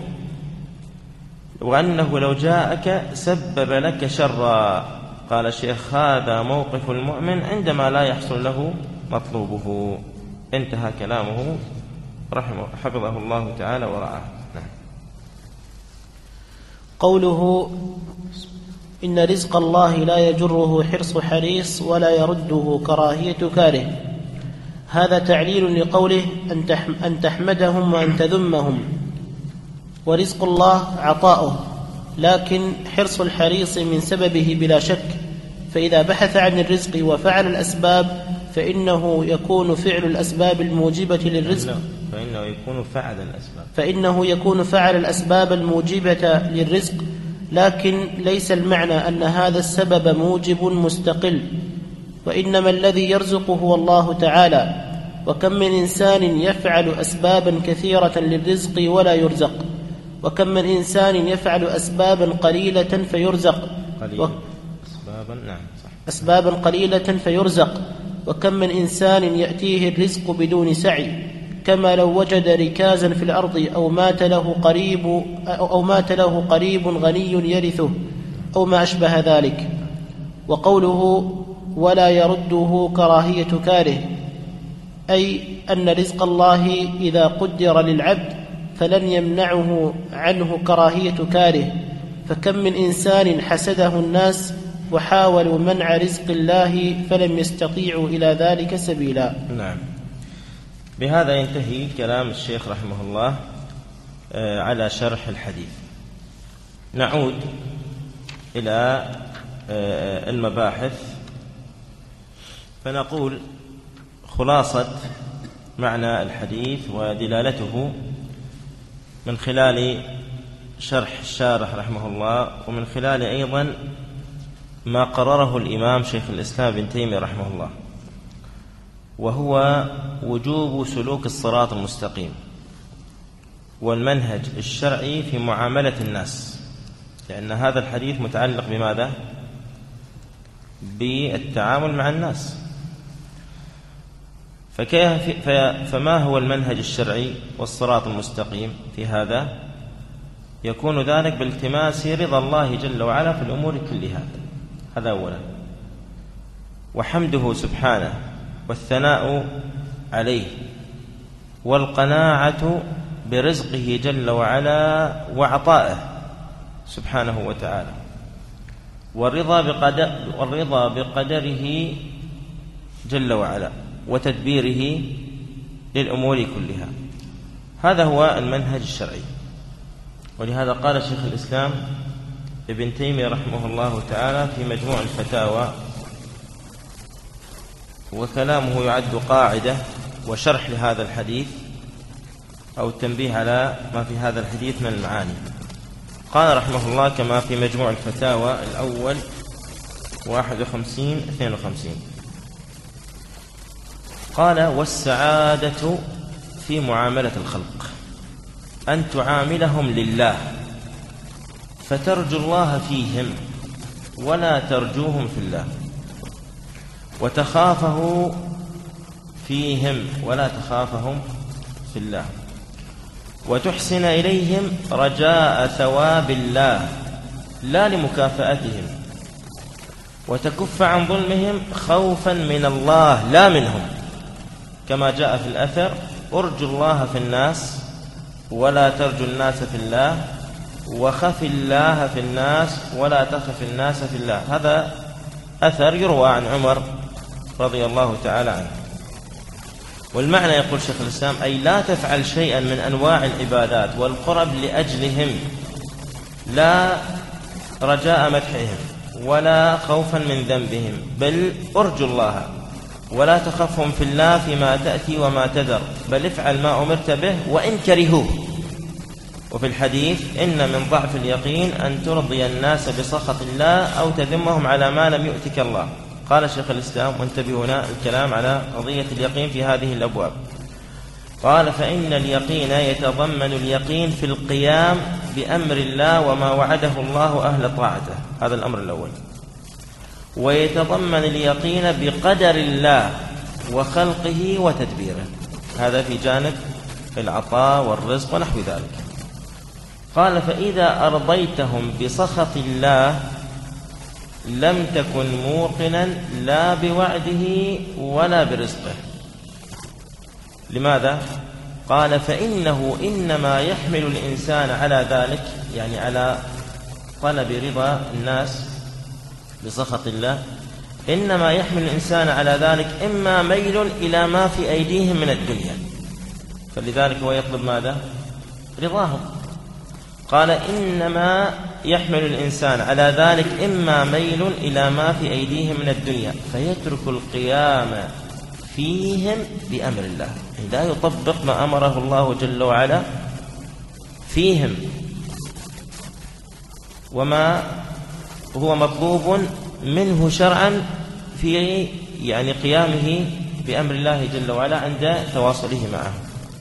وأنه لو جاءك سبب لك شرا. قال الشيخ: هذا موقف المؤمن عندما لا يحصل له مطلوبه. انتهى كلامه حفظه الله تعالى ورعاه. قوله: إن رزق الله لا يجره حرص حريص ولا يرده كراهية كاره، هذا تعليل لقوله أن تحمدهم وأن تذمهم. ورزق الله عطاؤه، لكن حرص الحريص من سببه بلا شك، فإذا بحث عن الرزق وفعل الأسباب فإنه يكون فعل الأسباب الموجبة للرزق، فإنه يكون فعل الأسباب الموجبة للرزق، لكن ليس المعنى أن هذا السبب موجب مستقل، وإنما الذي يرزق هو الله تعالى. وكم من إنسان يفعل أسبابا كثيرة للرزق ولا يرزق، وكم من إنسان يفعل أسبابا قليلة فيرزق، أسبابا قليلة فيرزق، وكم من إنسان يأتيه الرزق بدون سعي، كما لو وجد ركازا في الأرض أو مات له قريب غني يرثه أو ما أشبه ذلك. وقوله ولا يرده كراهية كاره، أي أن رزق الله إذا قدر للعبد فلن يمنعه عنه كراهية كاره. فكم من إنسان حسده الناس وحاولوا منع رزق الله فلم يستطيعوا إلى ذلك سبيلا. نعم. بهذا ينتهي كلام الشيخ رحمه الله على شرح الحديث. نعود إلى المباحث، فنقول خلاصة معنى الحديث ودلالته من خلال شرح الشارح رحمه الله، ومن خلال أيضا ما قرره الإمام شيخ الإسلام ابن تيمية رحمه الله، وهو وجوب سلوك الصراط المستقيم والمنهج الشرعي في معاملة الناس، لأن هذا الحديث متعلق بماذا؟ بالتعامل مع الناس. فما هو المنهج الشرعي والصراط المستقيم في هذا؟ يكون ذلك بالتماس رضا الله جل وعلا في الأمور كلها، هذا أولا، وحمده سبحانه والثناء عليه، والقناعة برزقه جل وعلا وعطائه سبحانه وتعالى، والرضا بقدره جل وعلا وتدبيره للأمور كلها. هذا هو المنهج الشرعي. ولهذا قال شيخ الإسلام ابن تيمية رحمه الله تعالى في مجموع الفتاوى، وكلامه يعد قاعدة وشرح لهذا الحديث أو التنبيه على ما في هذا الحديث من المعاني. قال رحمه الله كما في مجموع الفتاوى الأول 51-52، قال: والسعادة في معاملة الخلق أن تعاملهم لله، فترجو الله فيهم ولا ترجوهم في الله، وتخافه فيهم ولا تخافهم في الله، وتحسن إليهم رجاء ثواب الله لا لمكافأتهم، وتكف عن ظلمهم خوفا من الله لا منهم، كما جاء في الأثر: ارجوا الله في الناس ولا ترجوا الناس في الله، وخف الله في الناس ولا تخف الناس في الله. هذا أثر يروى عن عمر رضي الله تعالى عنه. والمعنى يقول شيخ الإسلام: أي لا تفعل شيئا من أنواع العبادات والقرب لأجلهم، لا رجاء مدحهم ولا خوفا من ذنبهم، بل ارجو الله ولا تخفهم في الله فيما تأتي وما تذر، بل افعل ما أمرت به وإن كرهوه. وفي الحديث: إن من ضعف اليقين أن ترضي الناس بسخط الله أو تذمهم على ما لم يؤتك الله. قال شيخ الإسلام، وانتبهوا هنا الكلام على قضية اليقين في هذه الأبواب، قال: فإن اليقين يتضمن اليقين في القيام بأمر الله وما وعده الله أهل طاعته، هذا الأمر الأول. ويتضمن اليقين بقدر الله وخلقه وتدبيره، هذا في جانب العطاء والرزق ونحو ذلك. قال: فإذا أرضيتهم بسخط الله لم تكن موقنا لا بوعده ولا برزقه. لماذا؟ قال: فإنه إنما يحمل الإنسان على ذلك، يعني على طلب رضا الناس بسخط الله، إنما يحمل الإنسان على ذلك إما ميل إلى ما في أيديهم من الدنيا، فلذلك هو يطلب ماذا؟ رضاهم. قال: إنما يحمل الإنسان على ذلك إما ميل إلى ما في أيديهم من الدنيا فيترك القيام فيهم بأمر الله، لا يطبق ما أمره الله جل وعلا فيهم وما هو مطلوب منه شرعا في يعني قيامه بأمر الله جل وعلا عند تواصله معه.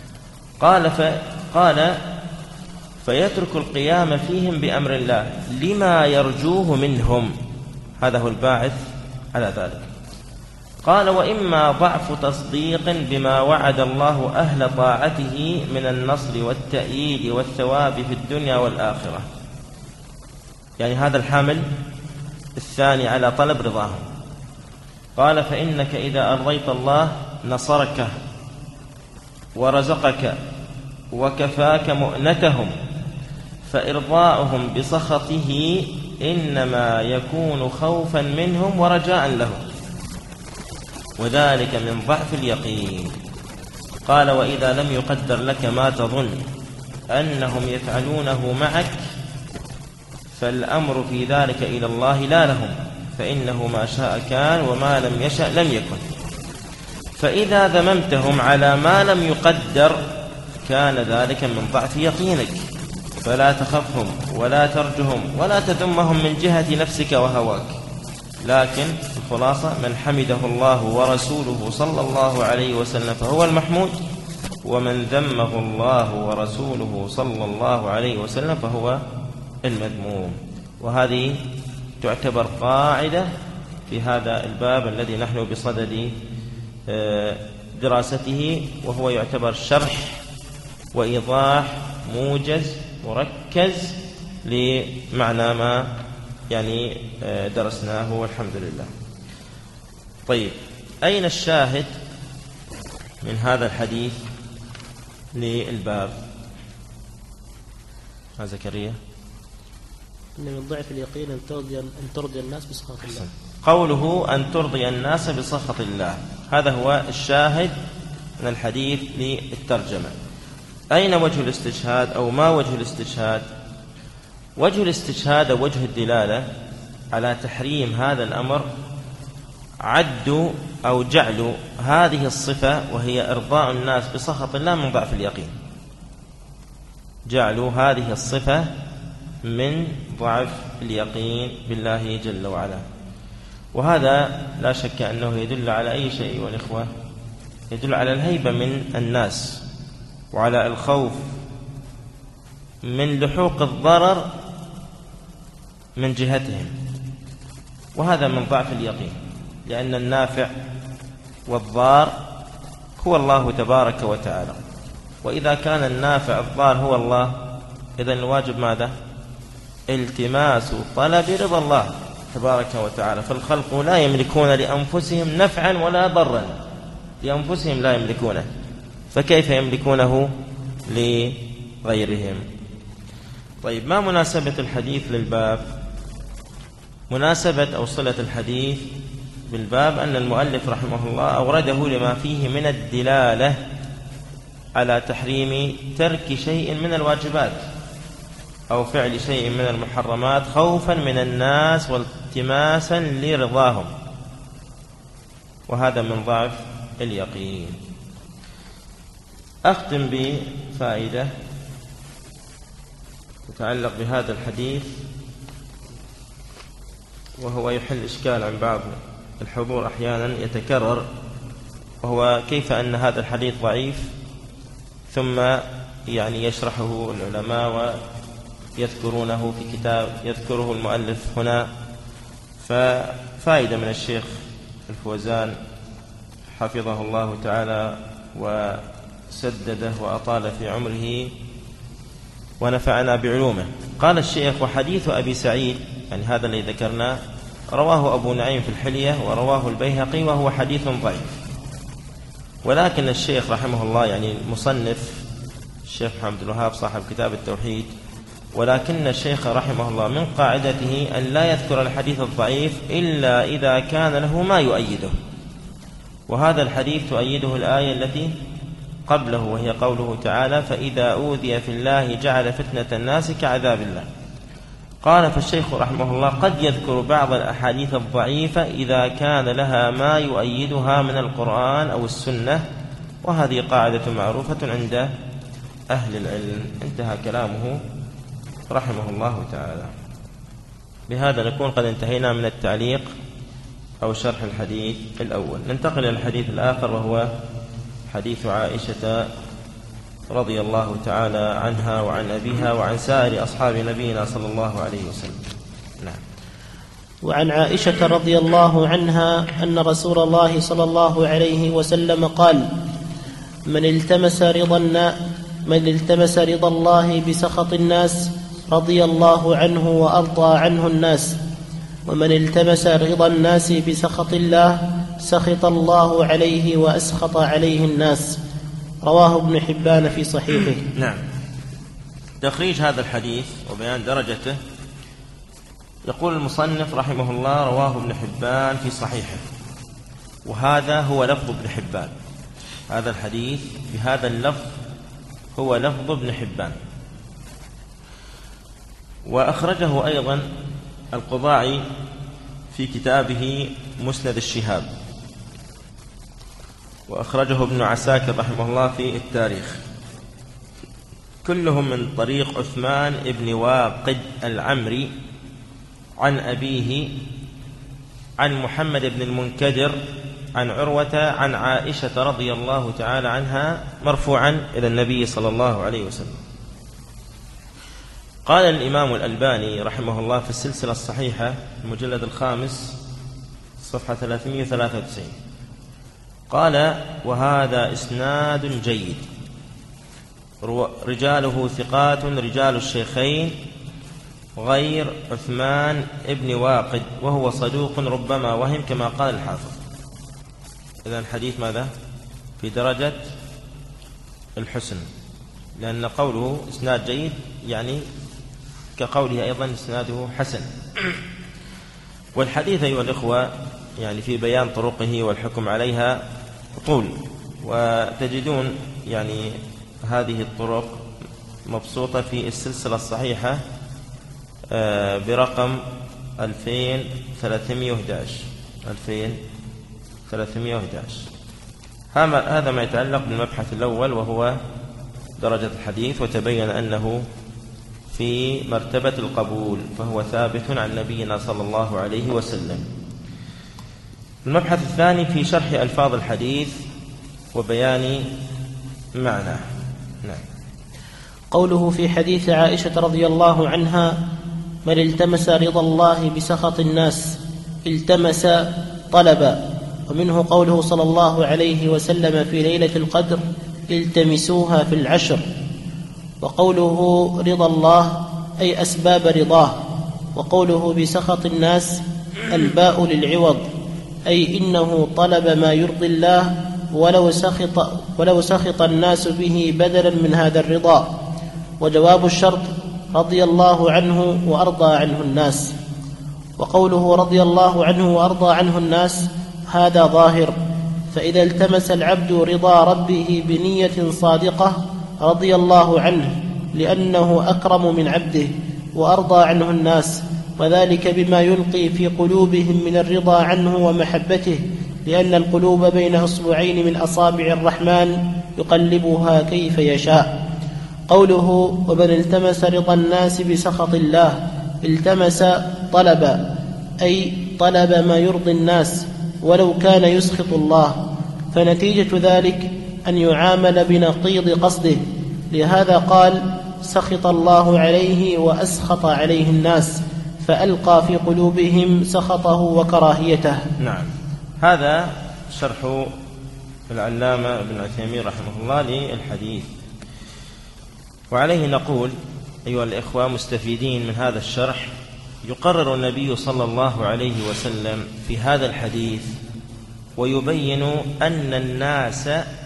قال فيترك القيام فيهم بأمر الله لما يرجوه منهم، هذا هو الباعث على ذلك. قال: وإما ضعف تصديق بما وعد الله أهل طاعته من النصر والتأييد والثواب في الدنيا والآخرة، يعني هذا الحامل الثاني على طلب رضاهم. قال: فإنك إذا أرضيت الله نصرك ورزقك وكفاك مؤنتهم، فإرضاؤهم بسخطه إنما يكون خوفا منهم ورجاء لهم، وذلك من ضعف اليقين. قال: وإذا لم يقدر لك ما تظن أنهم يفعلونه معك فالأمر في ذلك إلى الله لا لهم، فإنه ما شاء كان وما لم يشأ لم يكن. فإذا ذممتهم على ما لم يقدر كان ذلك من ضعف يقينك، فلا تخفهم ولا ترجهم ولا تذمهم من جهة نفسك وهواك، لكن الخلاصة: من حمده الله ورسوله صلى الله عليه وسلم فهو المحمود، ومن ذمه الله ورسوله صلى الله عليه وسلم فهو المذموم. وهذه تعتبر قاعدة في هذا الباب الذي نحن بصدد دراسته، وهو يعتبر شرح وإيضاح موجز مركز لمعنى ما يعني درسناه والحمد لله. طيب، أين الشاهد من هذا الحديث للباب؟ زكريا: إن من ضعف اليقين أن ترضي الناس بسخط الله. قوله أن ترضي الناس بسخط الله، هذا هو الشاهد من الحديث للترجمة. أين وجه الاستشهاد أو ما وجه الاستشهاد؟ وجه الاستشهاد وجه الدلالة على تحريم هذا الأمر عد أو جعل هذه الصفة وهي إرضاء الناس بسخط الله من ضعف اليقين، جعلوا هذه الصفة من ضعف اليقين بالله جل وعلا. وهذا لا شك أنه يدل على أي شيء والإخوة، يدل على الهيبة من الناس وعلى الخوف من لحوق الضرر من جهتهم، وهذا من ضعف اليقين، لأن النافع والضار هو الله تبارك وتعالى، وإذا كان النافع الضار هو الله إذن الواجب ماذا؟ التماس طلب رضا الله تبارك وتعالى، فالخلق لا يملكون لأنفسهم نفعا ولا ضرا، لأنفسهم لا يملكونه، فكيف يملكونه لغيرهم؟ طيب، ما مناسبة الحديث للباب؟ مناسبة أو صلة الحديث بالباب أن المؤلف رحمه الله أورده لما فيه من الدلالة على تحريم ترك شيء من الواجبات أو فعل شيء من المحرمات خوفا من الناس والتماسا لرضاهم، وهذا من ضعف اليقين. أختم بفائدة تتعلق بهذا الحديث، وهو يحل إشكال عن بعض الحضور أحيانا يتكرر، وهو كيف أن هذا الحديث ضعيف ثم يشرحه العلماء ويذكرونه في كتاب يذكره المؤلف هنا. ففائدة من الشيخ الفوزان حفظه الله تعالى وسدده وأطال في عمره ونفعنا بعلومه. قال الشيخ: وحديث أبي سعيد، هذا الذي ذكرناه، رواه أبو نعيم في الحلية ورواه البيهقي وهو حديث ضعيف. ولكن الشيخ رحمه الله المصنف الشيخ محمد الوهاب صاحب كتاب التوحيد، ولكن الشيخ رحمه الله من قاعدته أن لا يذكر الحديث الضعيف إلا إذا كان له ما يؤيده، وهذا الحديث تؤيده الآية التي قبله، وهي قوله تعالى: فإذا أوذي في الله جعل فتنة الناس كعذاب الله. قال: فالشيخ رحمه الله قد يذكر بعض الأحاديث الضعيفة إذا كان لها ما يؤيدها من القرآن أو السنة، وهذه قاعدة معروفة عند أهل العلم. انتهى كلامه رحمه الله تعالى. بهذا نكون قد انتهينا من التعليق أو شرح الحديث الأول. ننتقل إلى الحديث الآخر، وهو حديث عائشة رضي الله تعالى عنها وعن أبيها وعن سائر أصحاب نبينا صلى الله عليه وسلم. نعم. وعن عائشة رضي الله عنها أن رسول الله صلى الله عليه وسلم قال: من التمس رضا الله بسخط الناس رضي الله عنه وأرضى عنه الناس، ومن التمس رضا الناس بسخط الله سخط الله عليه وأسخط عليه الناس. رواه ابن حبان في صحيحه. نعم. تخريج هذا الحديث وبيان درجته، يقول المصنف رحمه الله: رواه ابن حبان في صحيحه، وهذا هو لفظ ابن حبان. هذا الحديث بهذا اللفظ هو لفظ ابن حبان. وأخرجه أيضا القضاعي في كتابه مسند الشهاب، وأخرجه ابن عساكر رحمه الله في التاريخ، كلهم من طريق عثمان ابن واقد العمري عن أبيه عن محمد بن المنكدر عن عروة عن عائشة رضي الله تعالى عنها مرفوعا إلى النبي صلى الله عليه وسلم. قال الإمام الألباني رحمه الله في السلسلة الصحيحة المجلد 5 صفحة 393: قال: وهذا إسناد جيد، رجاله ثقات رجال الشيخين غير عثمان ابن واقد، وهو صدوق ربما وهم كما قال الحافظ. إذن الحديث ماذا؟ في درجة الحسن، لأن قوله إسناد جيد كقوله أيضا إسناده حسن. والحديث أيها الإخوة في بيان طرقه والحكم عليها طول، وتجدون هذه الطرق مبسوطة في السلسلة الصحيحة برقم 2311. هذا ما يتعلق بالمبحث الأول، وهو درجة الحديث، وتبين أنه في مرتبة القبول، فهو ثابت عن نبينا صلى الله عليه وسلم. المبحث الثاني في شرح ألفاظ الحديث وبيان معناه. نعم. قوله في حديث عائشة رضي الله عنها: من التمس رضا الله بسخط الناس، التمس طلبا. ومنه قوله صلى الله عليه وسلم في ليلة القدر: التمسوها في العشر. وقوله رضا الله أي أسباب رضاه. وقوله بسخط الناس الباء للعوض، أي إنه طلب ما يرضي الله ولو سخط الناس به بدلا من هذا الرضا. وجواب الشرط رضي الله عنه وأرضى عنه الناس. وقوله رضي الله عنه وأرضى عنه الناس هذا ظاهر، فإذا التمس العبد رضا ربه بنية صادقة رضي الله عنه لأنه أكرم من عبده، وأرضى عنه الناس، وذلك بما يلقي في قلوبهم من الرضا عنه ومحبته، لأن القلوب بين أصبعين من أصابع الرحمن يقلبها كيف يشاء. قوله ومن التمس رضا الناس بسخط الله، التمس طلب، أي طلب ما يرضي الناس ولو كان يسخط الله، فنتيجة ذلك أن يعامل بنقيض قصده. لهذا قال سخط الله عليه وأسخط عليه الناس، فألقى في قلوبهم سخطه وكراهيته. نعم، هذا شرح العلامة ابن عثيمين رحمه الله للحديث. وعليه نقول أيها الإخوة مستفيدين من هذا الشرح، يقرر النبي صلى الله عليه وسلم في هذا الحديث ويبين أن الناس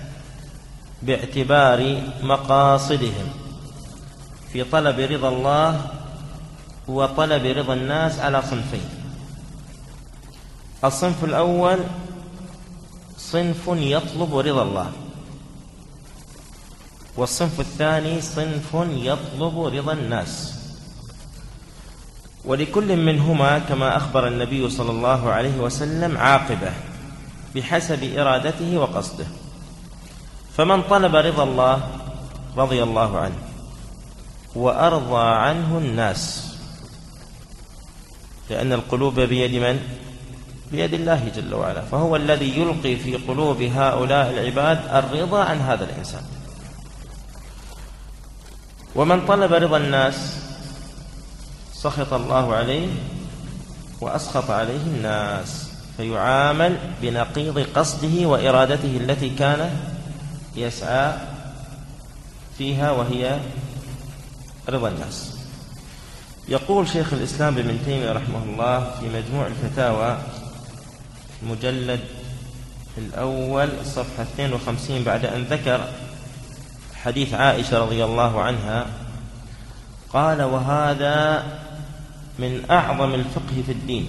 باعتبار مقاصدهم في طلب رضا الله وطلب رضا الناس على صنفين. الصنف الأول صنف يطلب رضا الله، والصنف الثاني صنف يطلب رضا الناس، ولكل منهما كما أخبر النبي صلى الله عليه وسلم عاقبة بحسب إرادته وقصده. فمن طلب رضا الله رضي الله عنه وأرضى عنه الناس، لأن القلوب بيد من؟ بيد الله جل وعلا، فهو الذي يلقي في قلوب هؤلاء العباد الرضا عن هذا الإنسان. ومن طلب رضا الناس سخط الله عليه وأسخط عليه الناس، فيعامل بنقيض قصده وإرادته التي كان يسعى فيها، وهي رضا الناس. يقول شيخ الإسلام ابن تيمية رحمه الله في مجموع الفتاوى المجلد الأول صفحة 52 بعد أن ذكر حديث عائشة رضي الله عنها قال: وهذا من أعظم الفقه في الدين،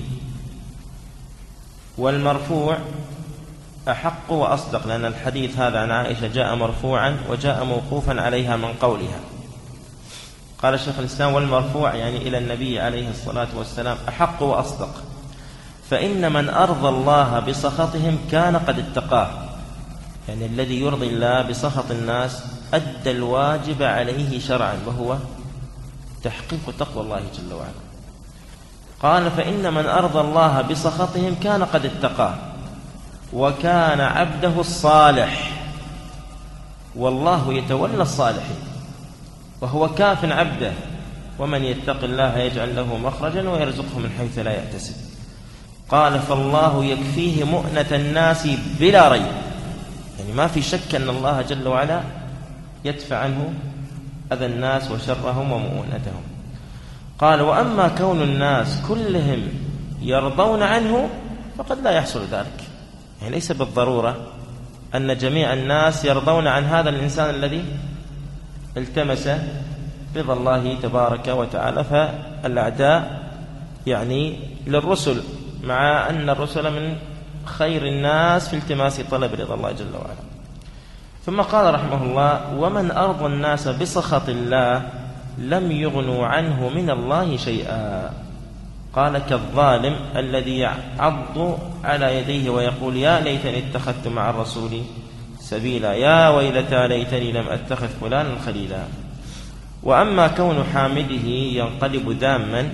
والمرفوع أحق وأصدق، لأن الحديث هذا عن عائشة جاء مرفوعا وجاء موقوفا عليها من قولها. قال شيخ الإسلام: والمرفوع يعني إلى النبي عليه الصلاة والسلام أحق وأصدق، فإن من أرضى الله بسخطهم كان قد اتقاه، يعني الذي يرضي الله بسخط الناس أدى الواجب عليه شرعا، وهو تحقيق تقوى الله جل وعلا. قال: فإن من أرضى الله بسخطهم كان قد اتقاه وكان عبده الصالح، والله يتولى الصالحين وهو كاف عبده، ومن يتق الله يجعل له مخرجا ويرزقه من حيث لا يحتسب. قال: فالله يكفيه مؤنة الناس بلا ريب، يعني ما في شك أن الله جل وعلا يدفع عنه أذى الناس وشرهم ومؤونتهم. قال: وأما كون الناس كلهم يرضون عنه فقد لا يحصل ذلك، يعني ليس بالضرورة أن جميع الناس يرضون عن هذا الإنسان الذي التمس رضا الله تبارك وتعالى. فالأعداء يعني للرسل، مع أن الرسل من خير الناس في التماس طلب رضا الله جل وعلا. ثم قال رحمه الله: ومن أرضى الناس بسخط الله لم يغنوا عنه من الله شيئا. قال: كالظالم الذي يعض على يديه ويقول: يا ليتني اتخذت مع الرسول سبيلا، يا ويلتى ليتني لم أتخذ فلانا خليلا. وأما كون حامده ينقلب ذاما،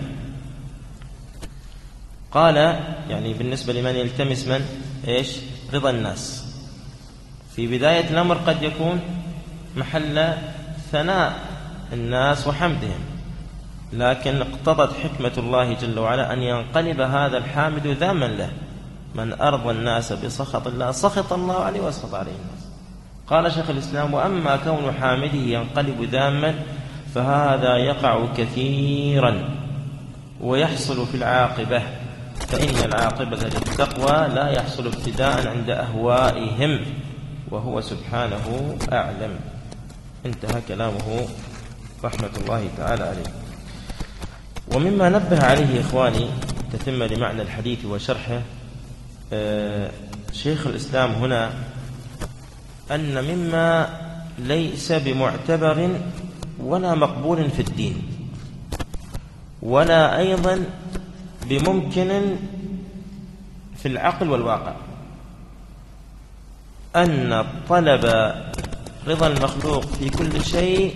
قال يعني بالنسبة لمن يلتمس من رضا الناس، في بداية الأمر قد يكون محل ثناء الناس وحمدهم، لكن اقتضت حكمة الله جل وعلا أن ينقلب هذا الحامد ذاما له. من أرضى الناس بسخط الله سخط الله عليه واسخط عليه الناس. قال شيخ الإسلام: وأما كون حامده ينقلب ذاما فهذا يقع كثيرا ويحصل في العاقبة، فإن العاقبة للتقوى لا يحصل ابتداء عند أهوائهم وهو سبحانه أعلم. انتهى كلامه رحمة الله تعالى عليه. ومما نبه عليه إخواني تتم لمعنى الحديث وشرحه شيخ الإسلام هنا أن مما ليس بمعتبر ولا مقبول في الدين ولا أيضا بممكن في العقل والواقع أن طلب رضا المخلوق في كل شيء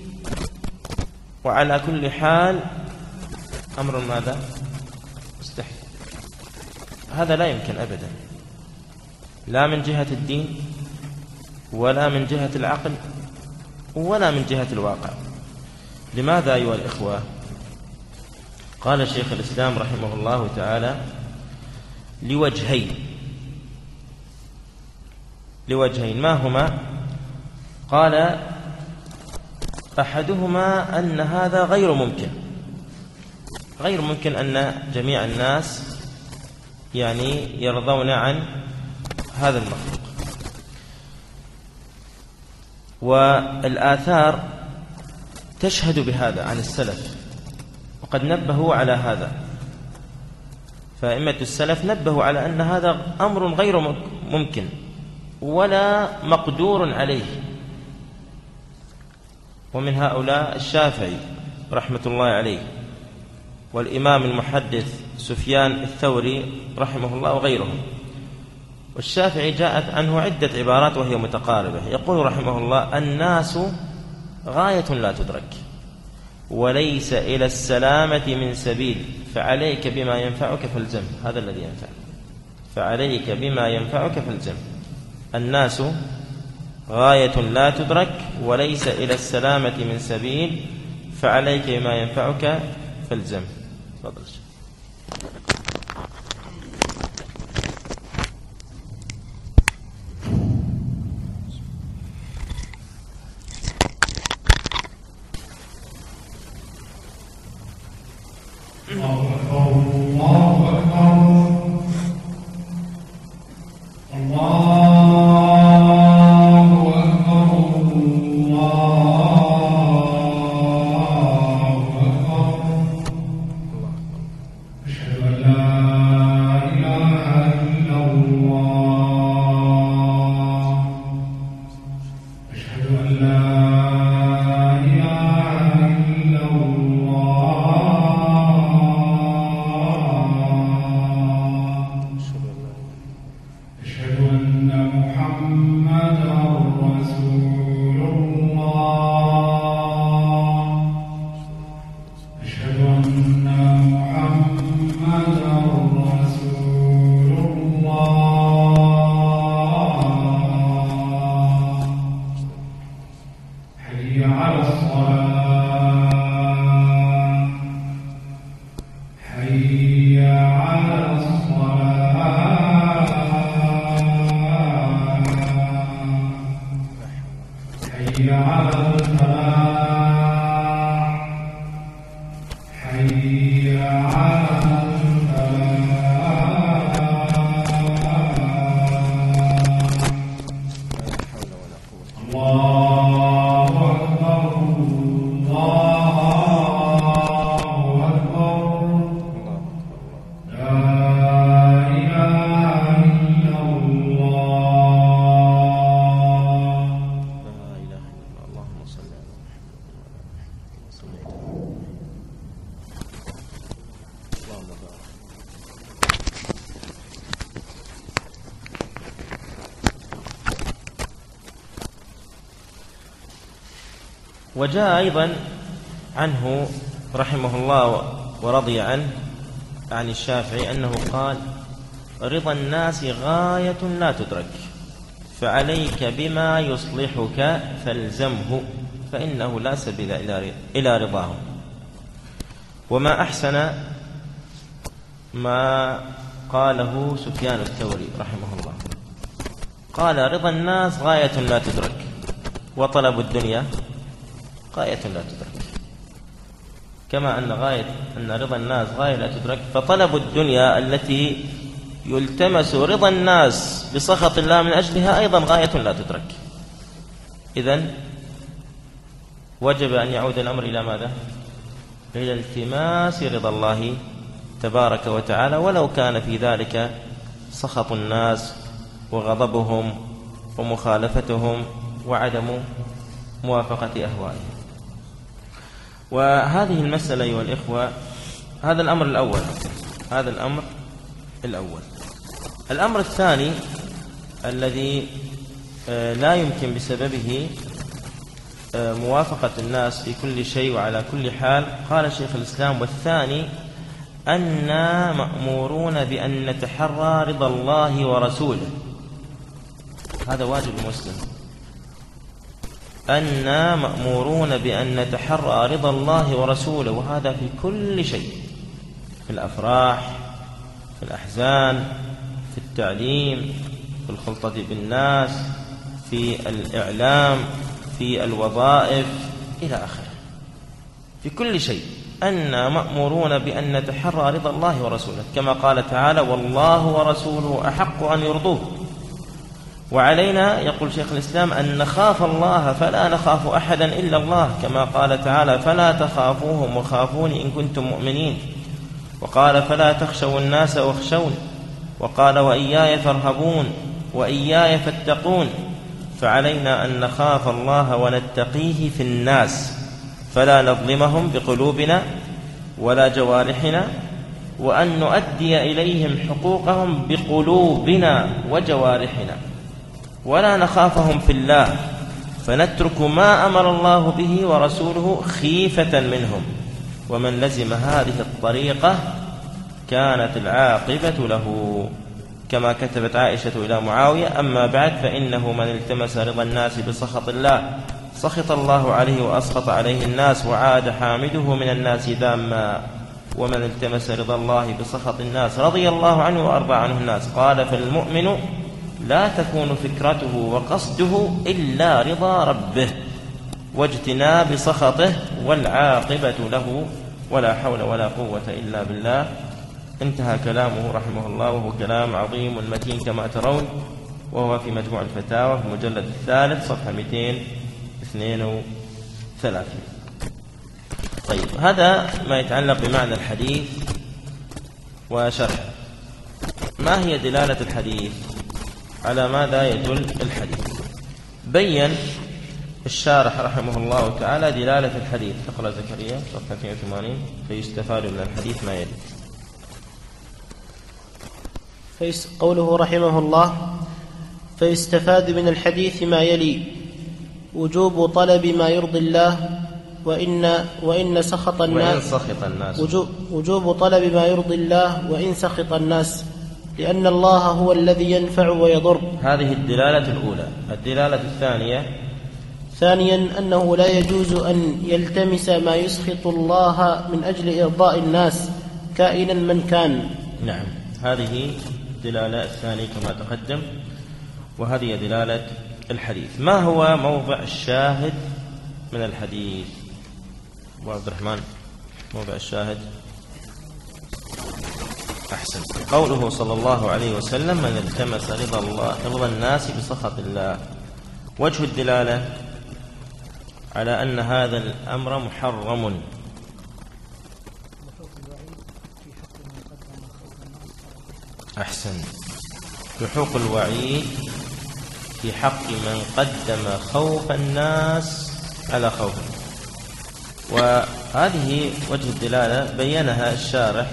وعلى كل حال أمر ماذا؟ مستحيل. هذا لا يمكن أبدا، لا من جهة الدين ولا من جهة العقل ولا من جهة الواقع. لماذا أيها الإخوة؟ قال شيخ الإسلام رحمه الله تعالى لوجهين ما هما؟ قال أحدهما أن هذا غير ممكن أن جميع الناس يعني يرضون عن هذا المخلوق، والآثار تشهد بهذا عن السلف وقد نبهوا على هذا، فأئمة السلف نبهوا على أن هذا أمر غير ممكن ولا مقدور عليه. ومن هؤلاء الشافعي رحمة الله عليه والإمام المحدث سفيان الثوري رحمه الله وغيرهم. والشافعي جاءت عنه عدة عبارات وهي متقاربة، يقول رحمه الله: الناس غاية لا تدرك وليس إلى السلامة من سبيل فعليك بما ينفعك فالزم. هذا الذي ينفع، فعليك بما ينفعك فالزم. الناس غاية لا تدرك وليس إلى السلامة من سبيل فعليك بما ينفعك فالزم. تفضل. وجاء أيضا عنه رحمه الله ورضي عنه عن الشافعي أنه قال: رضا الناس غاية لا تدرك فعليك بما يصلحك فالزمه فإنه لا سبيل إلى رضاهم. وما أحسن ما قاله سفيان الثوري رحمه الله، قال: رضا الناس غاية لا تدرك وطلب الدنيا غاية لا تدرك. كما أن رضا الناس غاية لا تدرك، فطلب الدنيا التي يلتمس رضا الناس بسخط الله من أجلها أيضا غاية لا تدرك. إذن وجب أن يعود الأمر إلى ماذا؟ إلى التماس رضا الله تبارك وتعالى، ولو كان في ذلك سخط الناس وغضبهم ومخالفتهم وعدم موافقة أهوائهم. وهذه المسألة أيها الإخوة هذا الأمر الأول. الأمر الثاني الذي لا يمكن بسببه موافقة الناس في كل شيء وعلى كل حال، قال شيخ الإسلام: والثاني أننا مأمورون بأن نتحرى رضا الله ورسوله. هذا واجب المسلم، أننا مأمورون بأن نتحرى رضا الله ورسوله، وهذا في كل شيء، في الأفراح، في الأحزان، في التعليم، في الخلطة بالناس، في الإعلام، في الوظائف إلى آخره. في كل شيء أننا مأمورون بأن نتحرى رضا الله ورسوله، كما قال تعالى: والله ورسوله أحق أن يرضوه. وعلينا يقول شيخ الإسلام أن نخاف الله فلا نخاف أحدا إلا الله، كما قال تعالى: فلا تخافوهم وخافوني إن كنتم مؤمنين. وقال: فلا تخشوا الناس واخشون. وقال: وإياي فارهبون وإياي فاتقون. فعلينا أن نخاف الله ونتقيه في الناس، فلا نظلمهم بقلوبنا ولا جوارحنا، وأن نؤدي إليهم حقوقهم بقلوبنا وجوارحنا، ولا نخافهم في الله، فنترك ما أمر الله به ورسوله خيفة منهم. ومن لزم هذه الطريقة كانت العاقبة له، كما كتبت عائشة إلى معاوية: أما بعد فإنه من التمس رضا الناس بسخط الله سخط الله عليه وأسخط عليه الناس، وعاد حامده من الناس ذاما. ومن التمس رضا الله بسخط الناس رضي الله عنه وأرضى عنه الناس. قال: فالمؤمن لا تكون فكرته وقصده إلا رضا ربه واجتناب سخطه، والعاقبة له، ولا حول ولا قوة إلا بالله. انتهى كلامه رحمه الله، وهو كلام عظيم متين كما ترون، وهو في مجموع الفتاوى في المجلد الثالث صفحة 232. طيب، هذا ما يتعلق بمعنى الحديث وشرحه. ما هي دلالة الحديث؟ على ماذا يدل الحديث؟ بين الشارح رحمه الله تعالى دلالة الحديث. اقرأ زكريا صفحة 280. فيستفاد من الحديث ما يلي. قوله رحمه الله: فيستفاد من الحديث ما يلي: وجوب طلب ما يرضي الله، وإن سخط الناس، وجوب طلب ما يرضي الله وإن سخط الناس، لأن الله هو الذي ينفع ويضر. هذه الدلالة الأولى. الدلالة الثانية: ثانيا أنه لا يجوز أن يلتمس ما يسخط الله من أجل إرضاء الناس كائنا من كان. نعم، هذه الدلالة الثانية كما تقدم، وهذه دلالة الحديث. ما هو موضع الشاهد من الحديث؟ أبو عبد الرحمن، موضع الشاهد. أحسن. قوله صلى الله عليه وسلم: من التمس رضا الناس بسخط الله. وجه الدلالة على أن هذا الأمر محرم. أحسن. لحوق الوعيد في حق من قدم خوف الناس على خوفه. وهذه وجه الدلالة بينها الشارح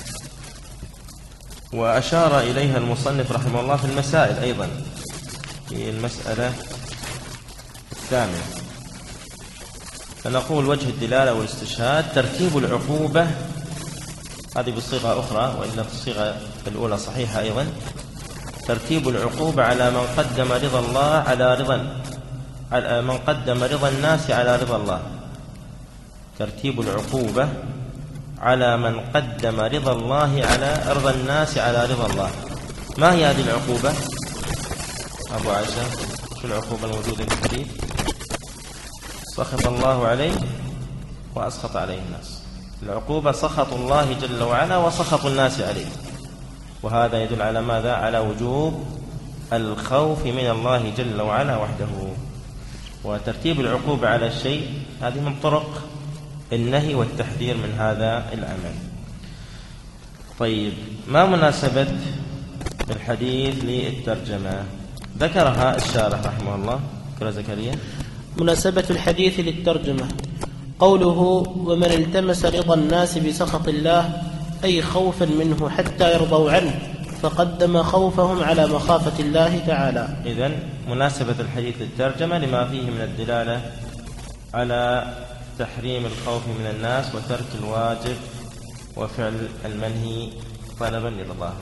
وأشار إليها المصنف رحمه الله في المسائل أيضا، في المسألة الثامنة. فنقول وجه الدلالة والاستشهاد ترتيب العقوبة، هذه بصيغة أخرى وإلا في الصيغة الأولى صحيحة أيضا، ترتيب العقوبة على من قدم رضا الله على من قدم رضا الناس على رضا الله. ترتيب العقوبة على من قدم رضا الله على رضا الناس على رضا الله. ما هي هذه العقوبة؟ أبو عائشة، شو العقوبة الموجودة في الحديث؟ سخط الله عليه وأسخط عليه الناس. العقوبة سخط الله جل وعلا وسخط الناس عليه، وهذا يدل على ماذا؟ على وجوب الخوف من الله جل وعلا وحده. وترتيب العقوبة على الشيء هذه من طرق النهي والتحذير من هذا العمل. طيب، ما مناسبة الحديث للترجمة؟ ذكرها الشارح رحمه الله. ذكر زكريا مناسبة الحديث للترجمة قوله: ومن التمس رضا الناس بسخط الله، أي خوفا منه حتى يرضوا عنه، فقدم خوفهم على مخافة الله تعالى. إذن مناسبة الحديث للترجمة لما فيه من الدلالة على تحريم الخوف من الناس وترك الواجب وفعل المنهي طلبا لله.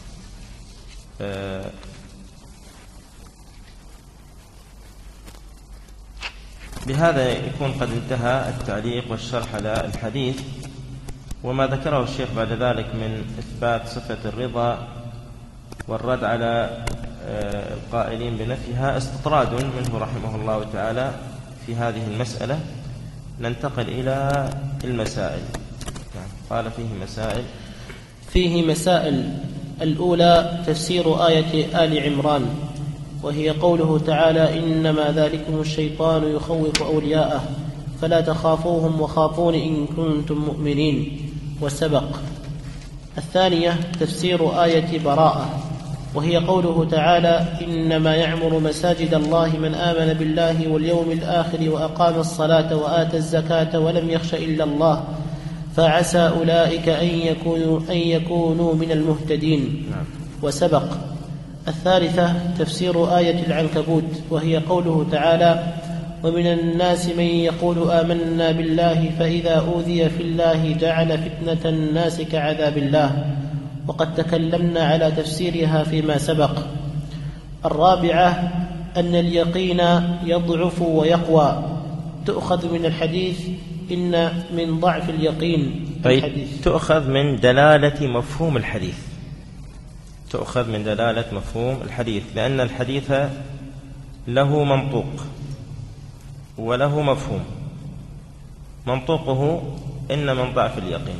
بهذا يكون قد انتهى التعليق والشرح على الحديث. وما ذكره الشيخ بعد ذلك من إثبات صفة الرضا والرد على القائلين بنفيها استطراد منه رحمه الله تعالى في هذه المسألة. ننتقل إلى المسائل. قال فيه مسائل. الأولى تفسير آية آل عمران، وهي قوله تعالى: إنما ذلكم الشيطان يخوف أولياءه فلا تخافوهم وخافون إن كنتم مؤمنين، وسبق. الثانية تفسير آية براءة، وهي قوله تعالى: إنما يعمر مساجد الله من آمن بالله واليوم الآخر وأقام الصلاة وآتى الزكاة ولم يخش إلا الله فعسى أولئك أن يكونوا من المهتدين، وسبق. الثالثة تفسير آية العنكبوت، وهي قوله تعالى: ومن الناس من يقول آمنا بالله فإذا أوذي في الله جعل فتنة الناس كعذاب الله، وقد تكلمنا على تفسيرها فيما سبق. الرابعة أن اليقين يضعف ويقوى، تؤخذ من الحديث إن من ضعف اليقين الحديث. تؤخذ من دلالة مفهوم الحديث، تؤخذ من دلالة مفهوم الحديث، لأن الحديث له منطوق وله مفهوم. منطوقه إن من ضعف اليقين،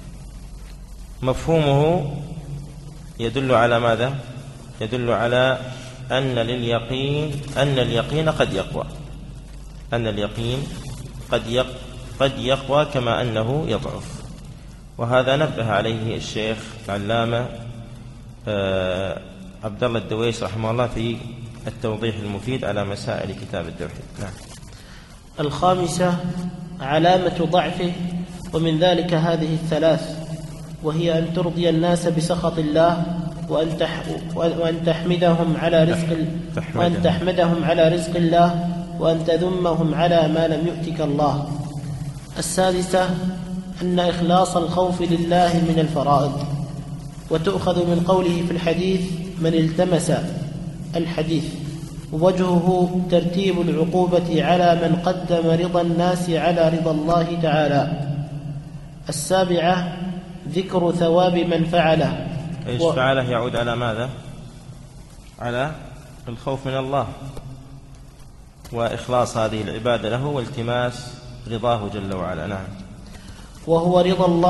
مفهومه يدل على ماذا؟ يدل على أن اليقين قد يقوى، أن اليقين قد يقوى كما أنه يضعف. وهذا نبه عليه الشيخ العلامة عبد الله الدويش رحمه الله في التوضيح المفيد على مسائل كتاب التوحيد. نعم. الخامسة علامة ضعفه، ومن ذلك هذه الثلاث، وهي أن ترضي الناس بسخط الله، وأن تحمدهم على رزق الله، وأن تذمهم على ما لم يؤتك الله. السادسة أن إخلاص الخوف لله من الفرائض، وتؤخذ من قوله في الحديث: من التمس الحديث، ووجهه ترتيب العقوبة على من قدم رضا الناس على رضا الله تعالى. السابعة ذكر ثواب من فعله. فعله يعود على ماذا؟ على الخوف من الله وإخلاص هذه العبادة له والتماس رضاه جل وعلا. نعم. وهو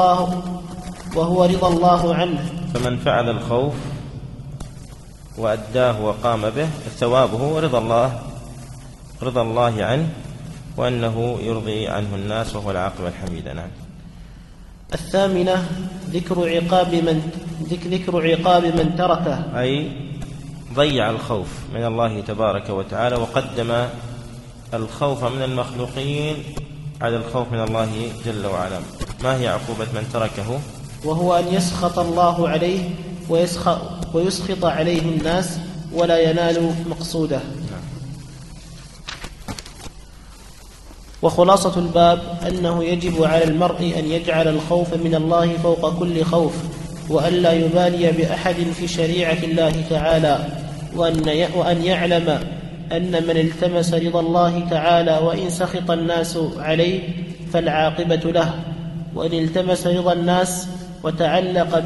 رضا الله عنه. فمن فعل الخوف وأداه وقام به ثوابه رضا الله عنه، وأنه يرضي عنه الناس، وهو العاقبة الحميدة. نعم. الثامنة ذكر عقاب من تركه، أي ضيع الخوف من الله تبارك وتعالى، وقدم الخوف من المخلوقين على الخوف من الله جل وعلا. ما هي عقوبة من تركه؟ وهو أن يسخط الله عليه ويسخط عليه الناس ولا ينال مقصوده. وخلاصة الباب أنه يجب على المرء أن يجعل الخوف من الله فوق كل خوف، وأن لا يبالي بأحد في شريعة الله تعالى، وأن يعلم أن من التمس رضا الله تعالى وإن سخط الناس عليه فالعاقبة له، وإن التمس رضا الناس وتعلق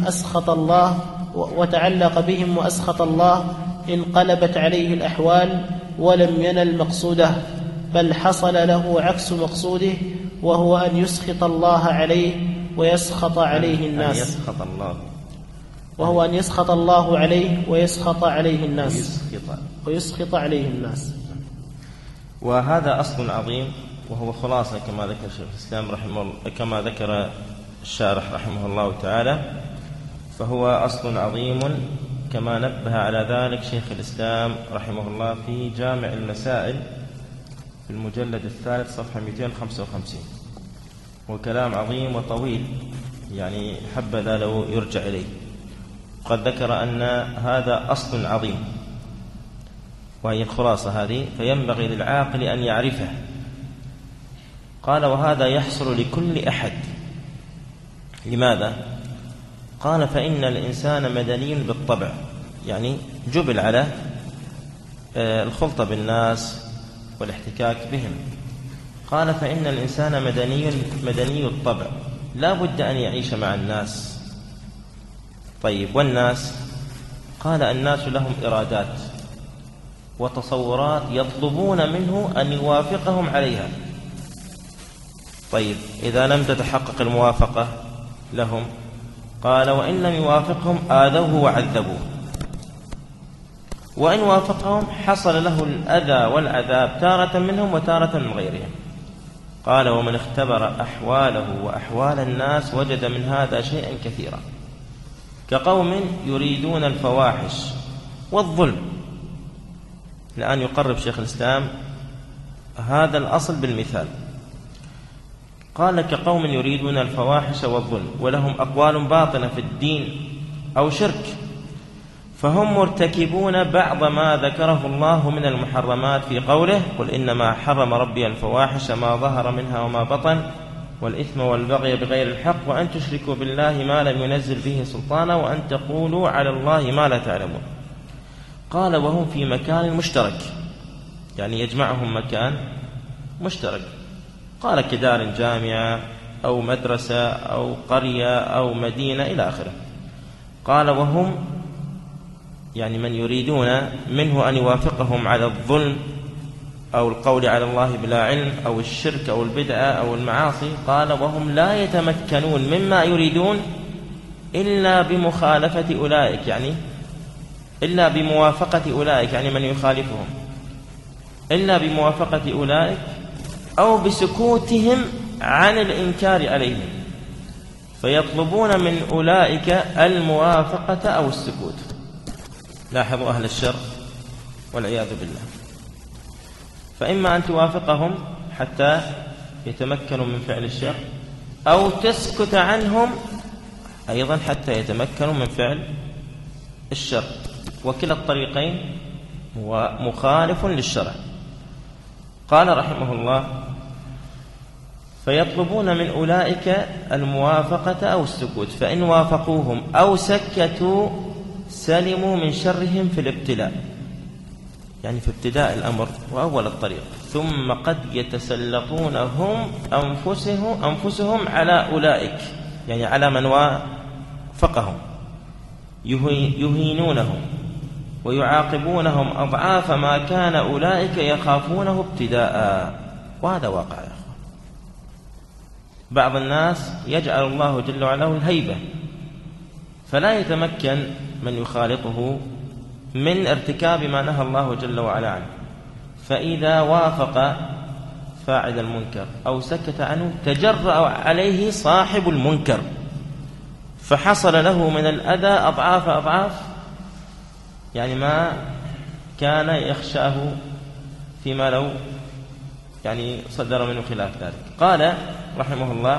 بهم وأسخط الله انقلبت عليه الأحوال ولم ينل مقصوده، بل حصل له عكس مقصوده، وهو أن يسخط الله عليه ويسخط عليه الناس. وهو أن يسخط الله عليه ويسخط عليه الناس. ويسخط عليه الناس. وهذا أصل عظيم، وهو خلاصة كما ذكر شيخ الإسلام كما ذكر الشارح رحمه الله تعالى، فهو أصل عظيم كما نبه على ذلك شيخ الإسلام رحمه الله في جامع المسائل في المجلد الثالث صفحة 255. وكلام عظيم وطويل، يعني حبذا لو يرجع إليه. قد ذكر أن هذا أصل عظيم، وهي الخلاصة هذه، فينبغي للعاقل أن يعرفه. قال: وهذا يحصل لكل أحد. لماذا؟ قال: فإن الإنسان مدني بالطبع، يعني جبل على الخلطة بالناس والاحتكاك بهم. قال: فإن الإنسان مدني الطبع، لا بد أن يعيش مع الناس. طيب، والناس؟ قال: الناس لهم إرادات وتصورات يطلبون منه أن يوافقهم عليها. طيب، إذا لم تتحقق الموافقة لهم، قال: وإن لم يوافقهم آذوه وعذبوه، وإن وافقهم حصل له الأذى والعذاب تارة منهم وتارة من غيرهم. قال: ومن اختبر أحواله وأحوال الناس وجد من هذا شيئا كثيرا، كقوم يريدون الفواحش والظلم. الآن يقرب شيخ الإسلام هذا الأصل بالمثال. قال: كقوم يريدون الفواحش والظلم ولهم أقوال باطنة في الدين أو شرك، فهم مرتكبون بعض ما ذكره الله من المحرمات في قوله: قل إنما حرم ربي الفواحش ما ظهر منها وما بطن والإثم والبغي بغير الحق وأن تشركوا بالله ما لم ينزل به سلطانا وأن تقولوا على الله ما لا تعلمون. قال: وهم في مكان مشترك، يعني يجمعهم مكان مشترك. قال: كدار جامعة أو مدرسة أو قرية أو مدينة إلى آخره. قال: وهم يعني من يريدون منه أن يوافقهم على الظلم أو القول على الله بلا علم أو الشرك أو البدعة أو المعاصي. قال: وهم لا يتمكنون مما يريدون إلا بمخالفة أولئك، يعني إلا بموافقة أولئك، يعني من يخالفهم، إلا بموافقة أولئك أو بسكوتهم عن الإنكار عليهم، فيطلبون من أولئك الموافقة أو السكوت. لاحظوا أهل الشر والعياذ بالله، فإما أن توافقهم حتى يتمكنوا من فعل الشر، أو تسكت عنهم أيضا حتى يتمكنوا من فعل الشر، وكلا الطريقين هو مخالف للشرع. قال رحمه الله: فيطلبون من أولئك الموافقة أو السكوت، فإن وافقوهم أو سكتوا سلموا من شرهم في الابتلاء، يعني في ابتداء الأمر وأول الطريق، ثم قد يتسلطون هم أنفسهم على أولئك، يعني على من وافقهم، يهينونهم ويعاقبونهم أضعاف ما كان أولئك يخافونه ابتداء. وهذا واقع يا أخوان. بعض الناس يجعل الله جل وعلا الهيبة، فلا يتمكن من يخالطه من ارتكاب ما نهى الله جل وعلا عنه، فإذا وافق فاعل المنكر أو سكت عنه تجرأ عليه صاحب المنكر، فحصل له من الأذى أضعاف يعني ما كان يخشاه فيما لو يعني صدر منه خلاف ذلك. قال رحمه الله: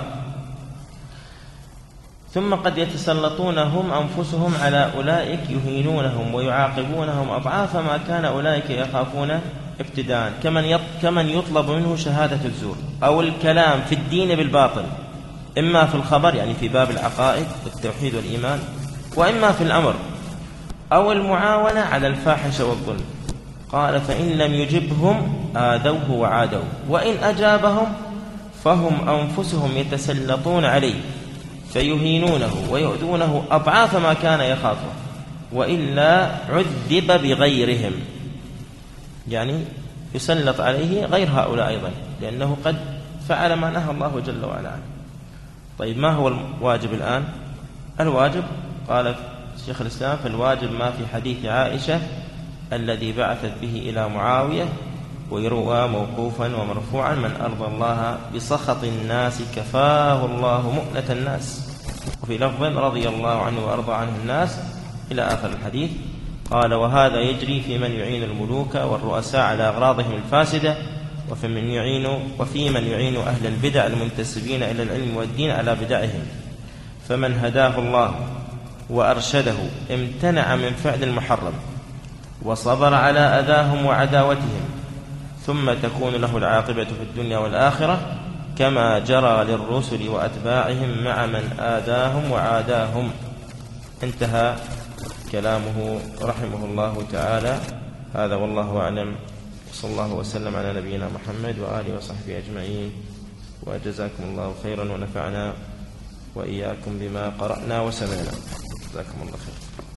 ثم قد يتسلطون هم أنفسهم على أولئك يهينونهم ويعاقبونهم أضعاف ما كان أولئك يخافون ابتداء، كمن يطلب منه شهادة الزور أو الكلام في الدين بالباطل، إما في الخبر يعني في باب العقائد والتوحيد والإيمان، وإما في الأمر أو المعاونة على الفاحشة والظلم. قال: فإن لم يجبهم آذوه وعادوه، وإن أجابهم فهم أنفسهم يتسلطون عليه فيهينونه ويؤذونه أضعاف ما كان يخافه، وإلا عذب بغيرهم، يعني يسلط عليه غير هؤلاء أيضا، لأنه قد فعل ما نهى الله جل وعلا عنه. طيب ما هو الواجب الآن؟ الواجب قال شيخ الإسلام: فالواجب ما في حديث عائشة الذي بعثت به إلى معاوية، ويروى موقوفا ومرفوعا: من أرضى الله بسخط الناس كفاه الله مؤنة الناس. وفي لفظ: رضي الله عنه وأرضى عنه الناس، إلى آخر الحديث. قال: وهذا يجري في من يعين الملوك والرؤساء على أغراضهم الفاسدة، وفي من يعين أهل البدع المنتسبين إلى العلم والدين على بدعهم. فمن هداه الله وأرشده امتنع من فعل المحرم وصبر على أذاهم وعداوتهم، ثم تكون له العاقبة في الدنيا والآخرة، كما جرى للرسل وأتباعهم مع من آذاهم وعاداهم. انتهى كلامه رحمه الله تعالى. هذا والله أعلم، صلى الله وسلم على نبينا محمد وآله وصحبه أجمعين، وجزاكم الله خيرا ونفعنا وإياكم بما قرأنا وسمعنا. جزاكم الله خير.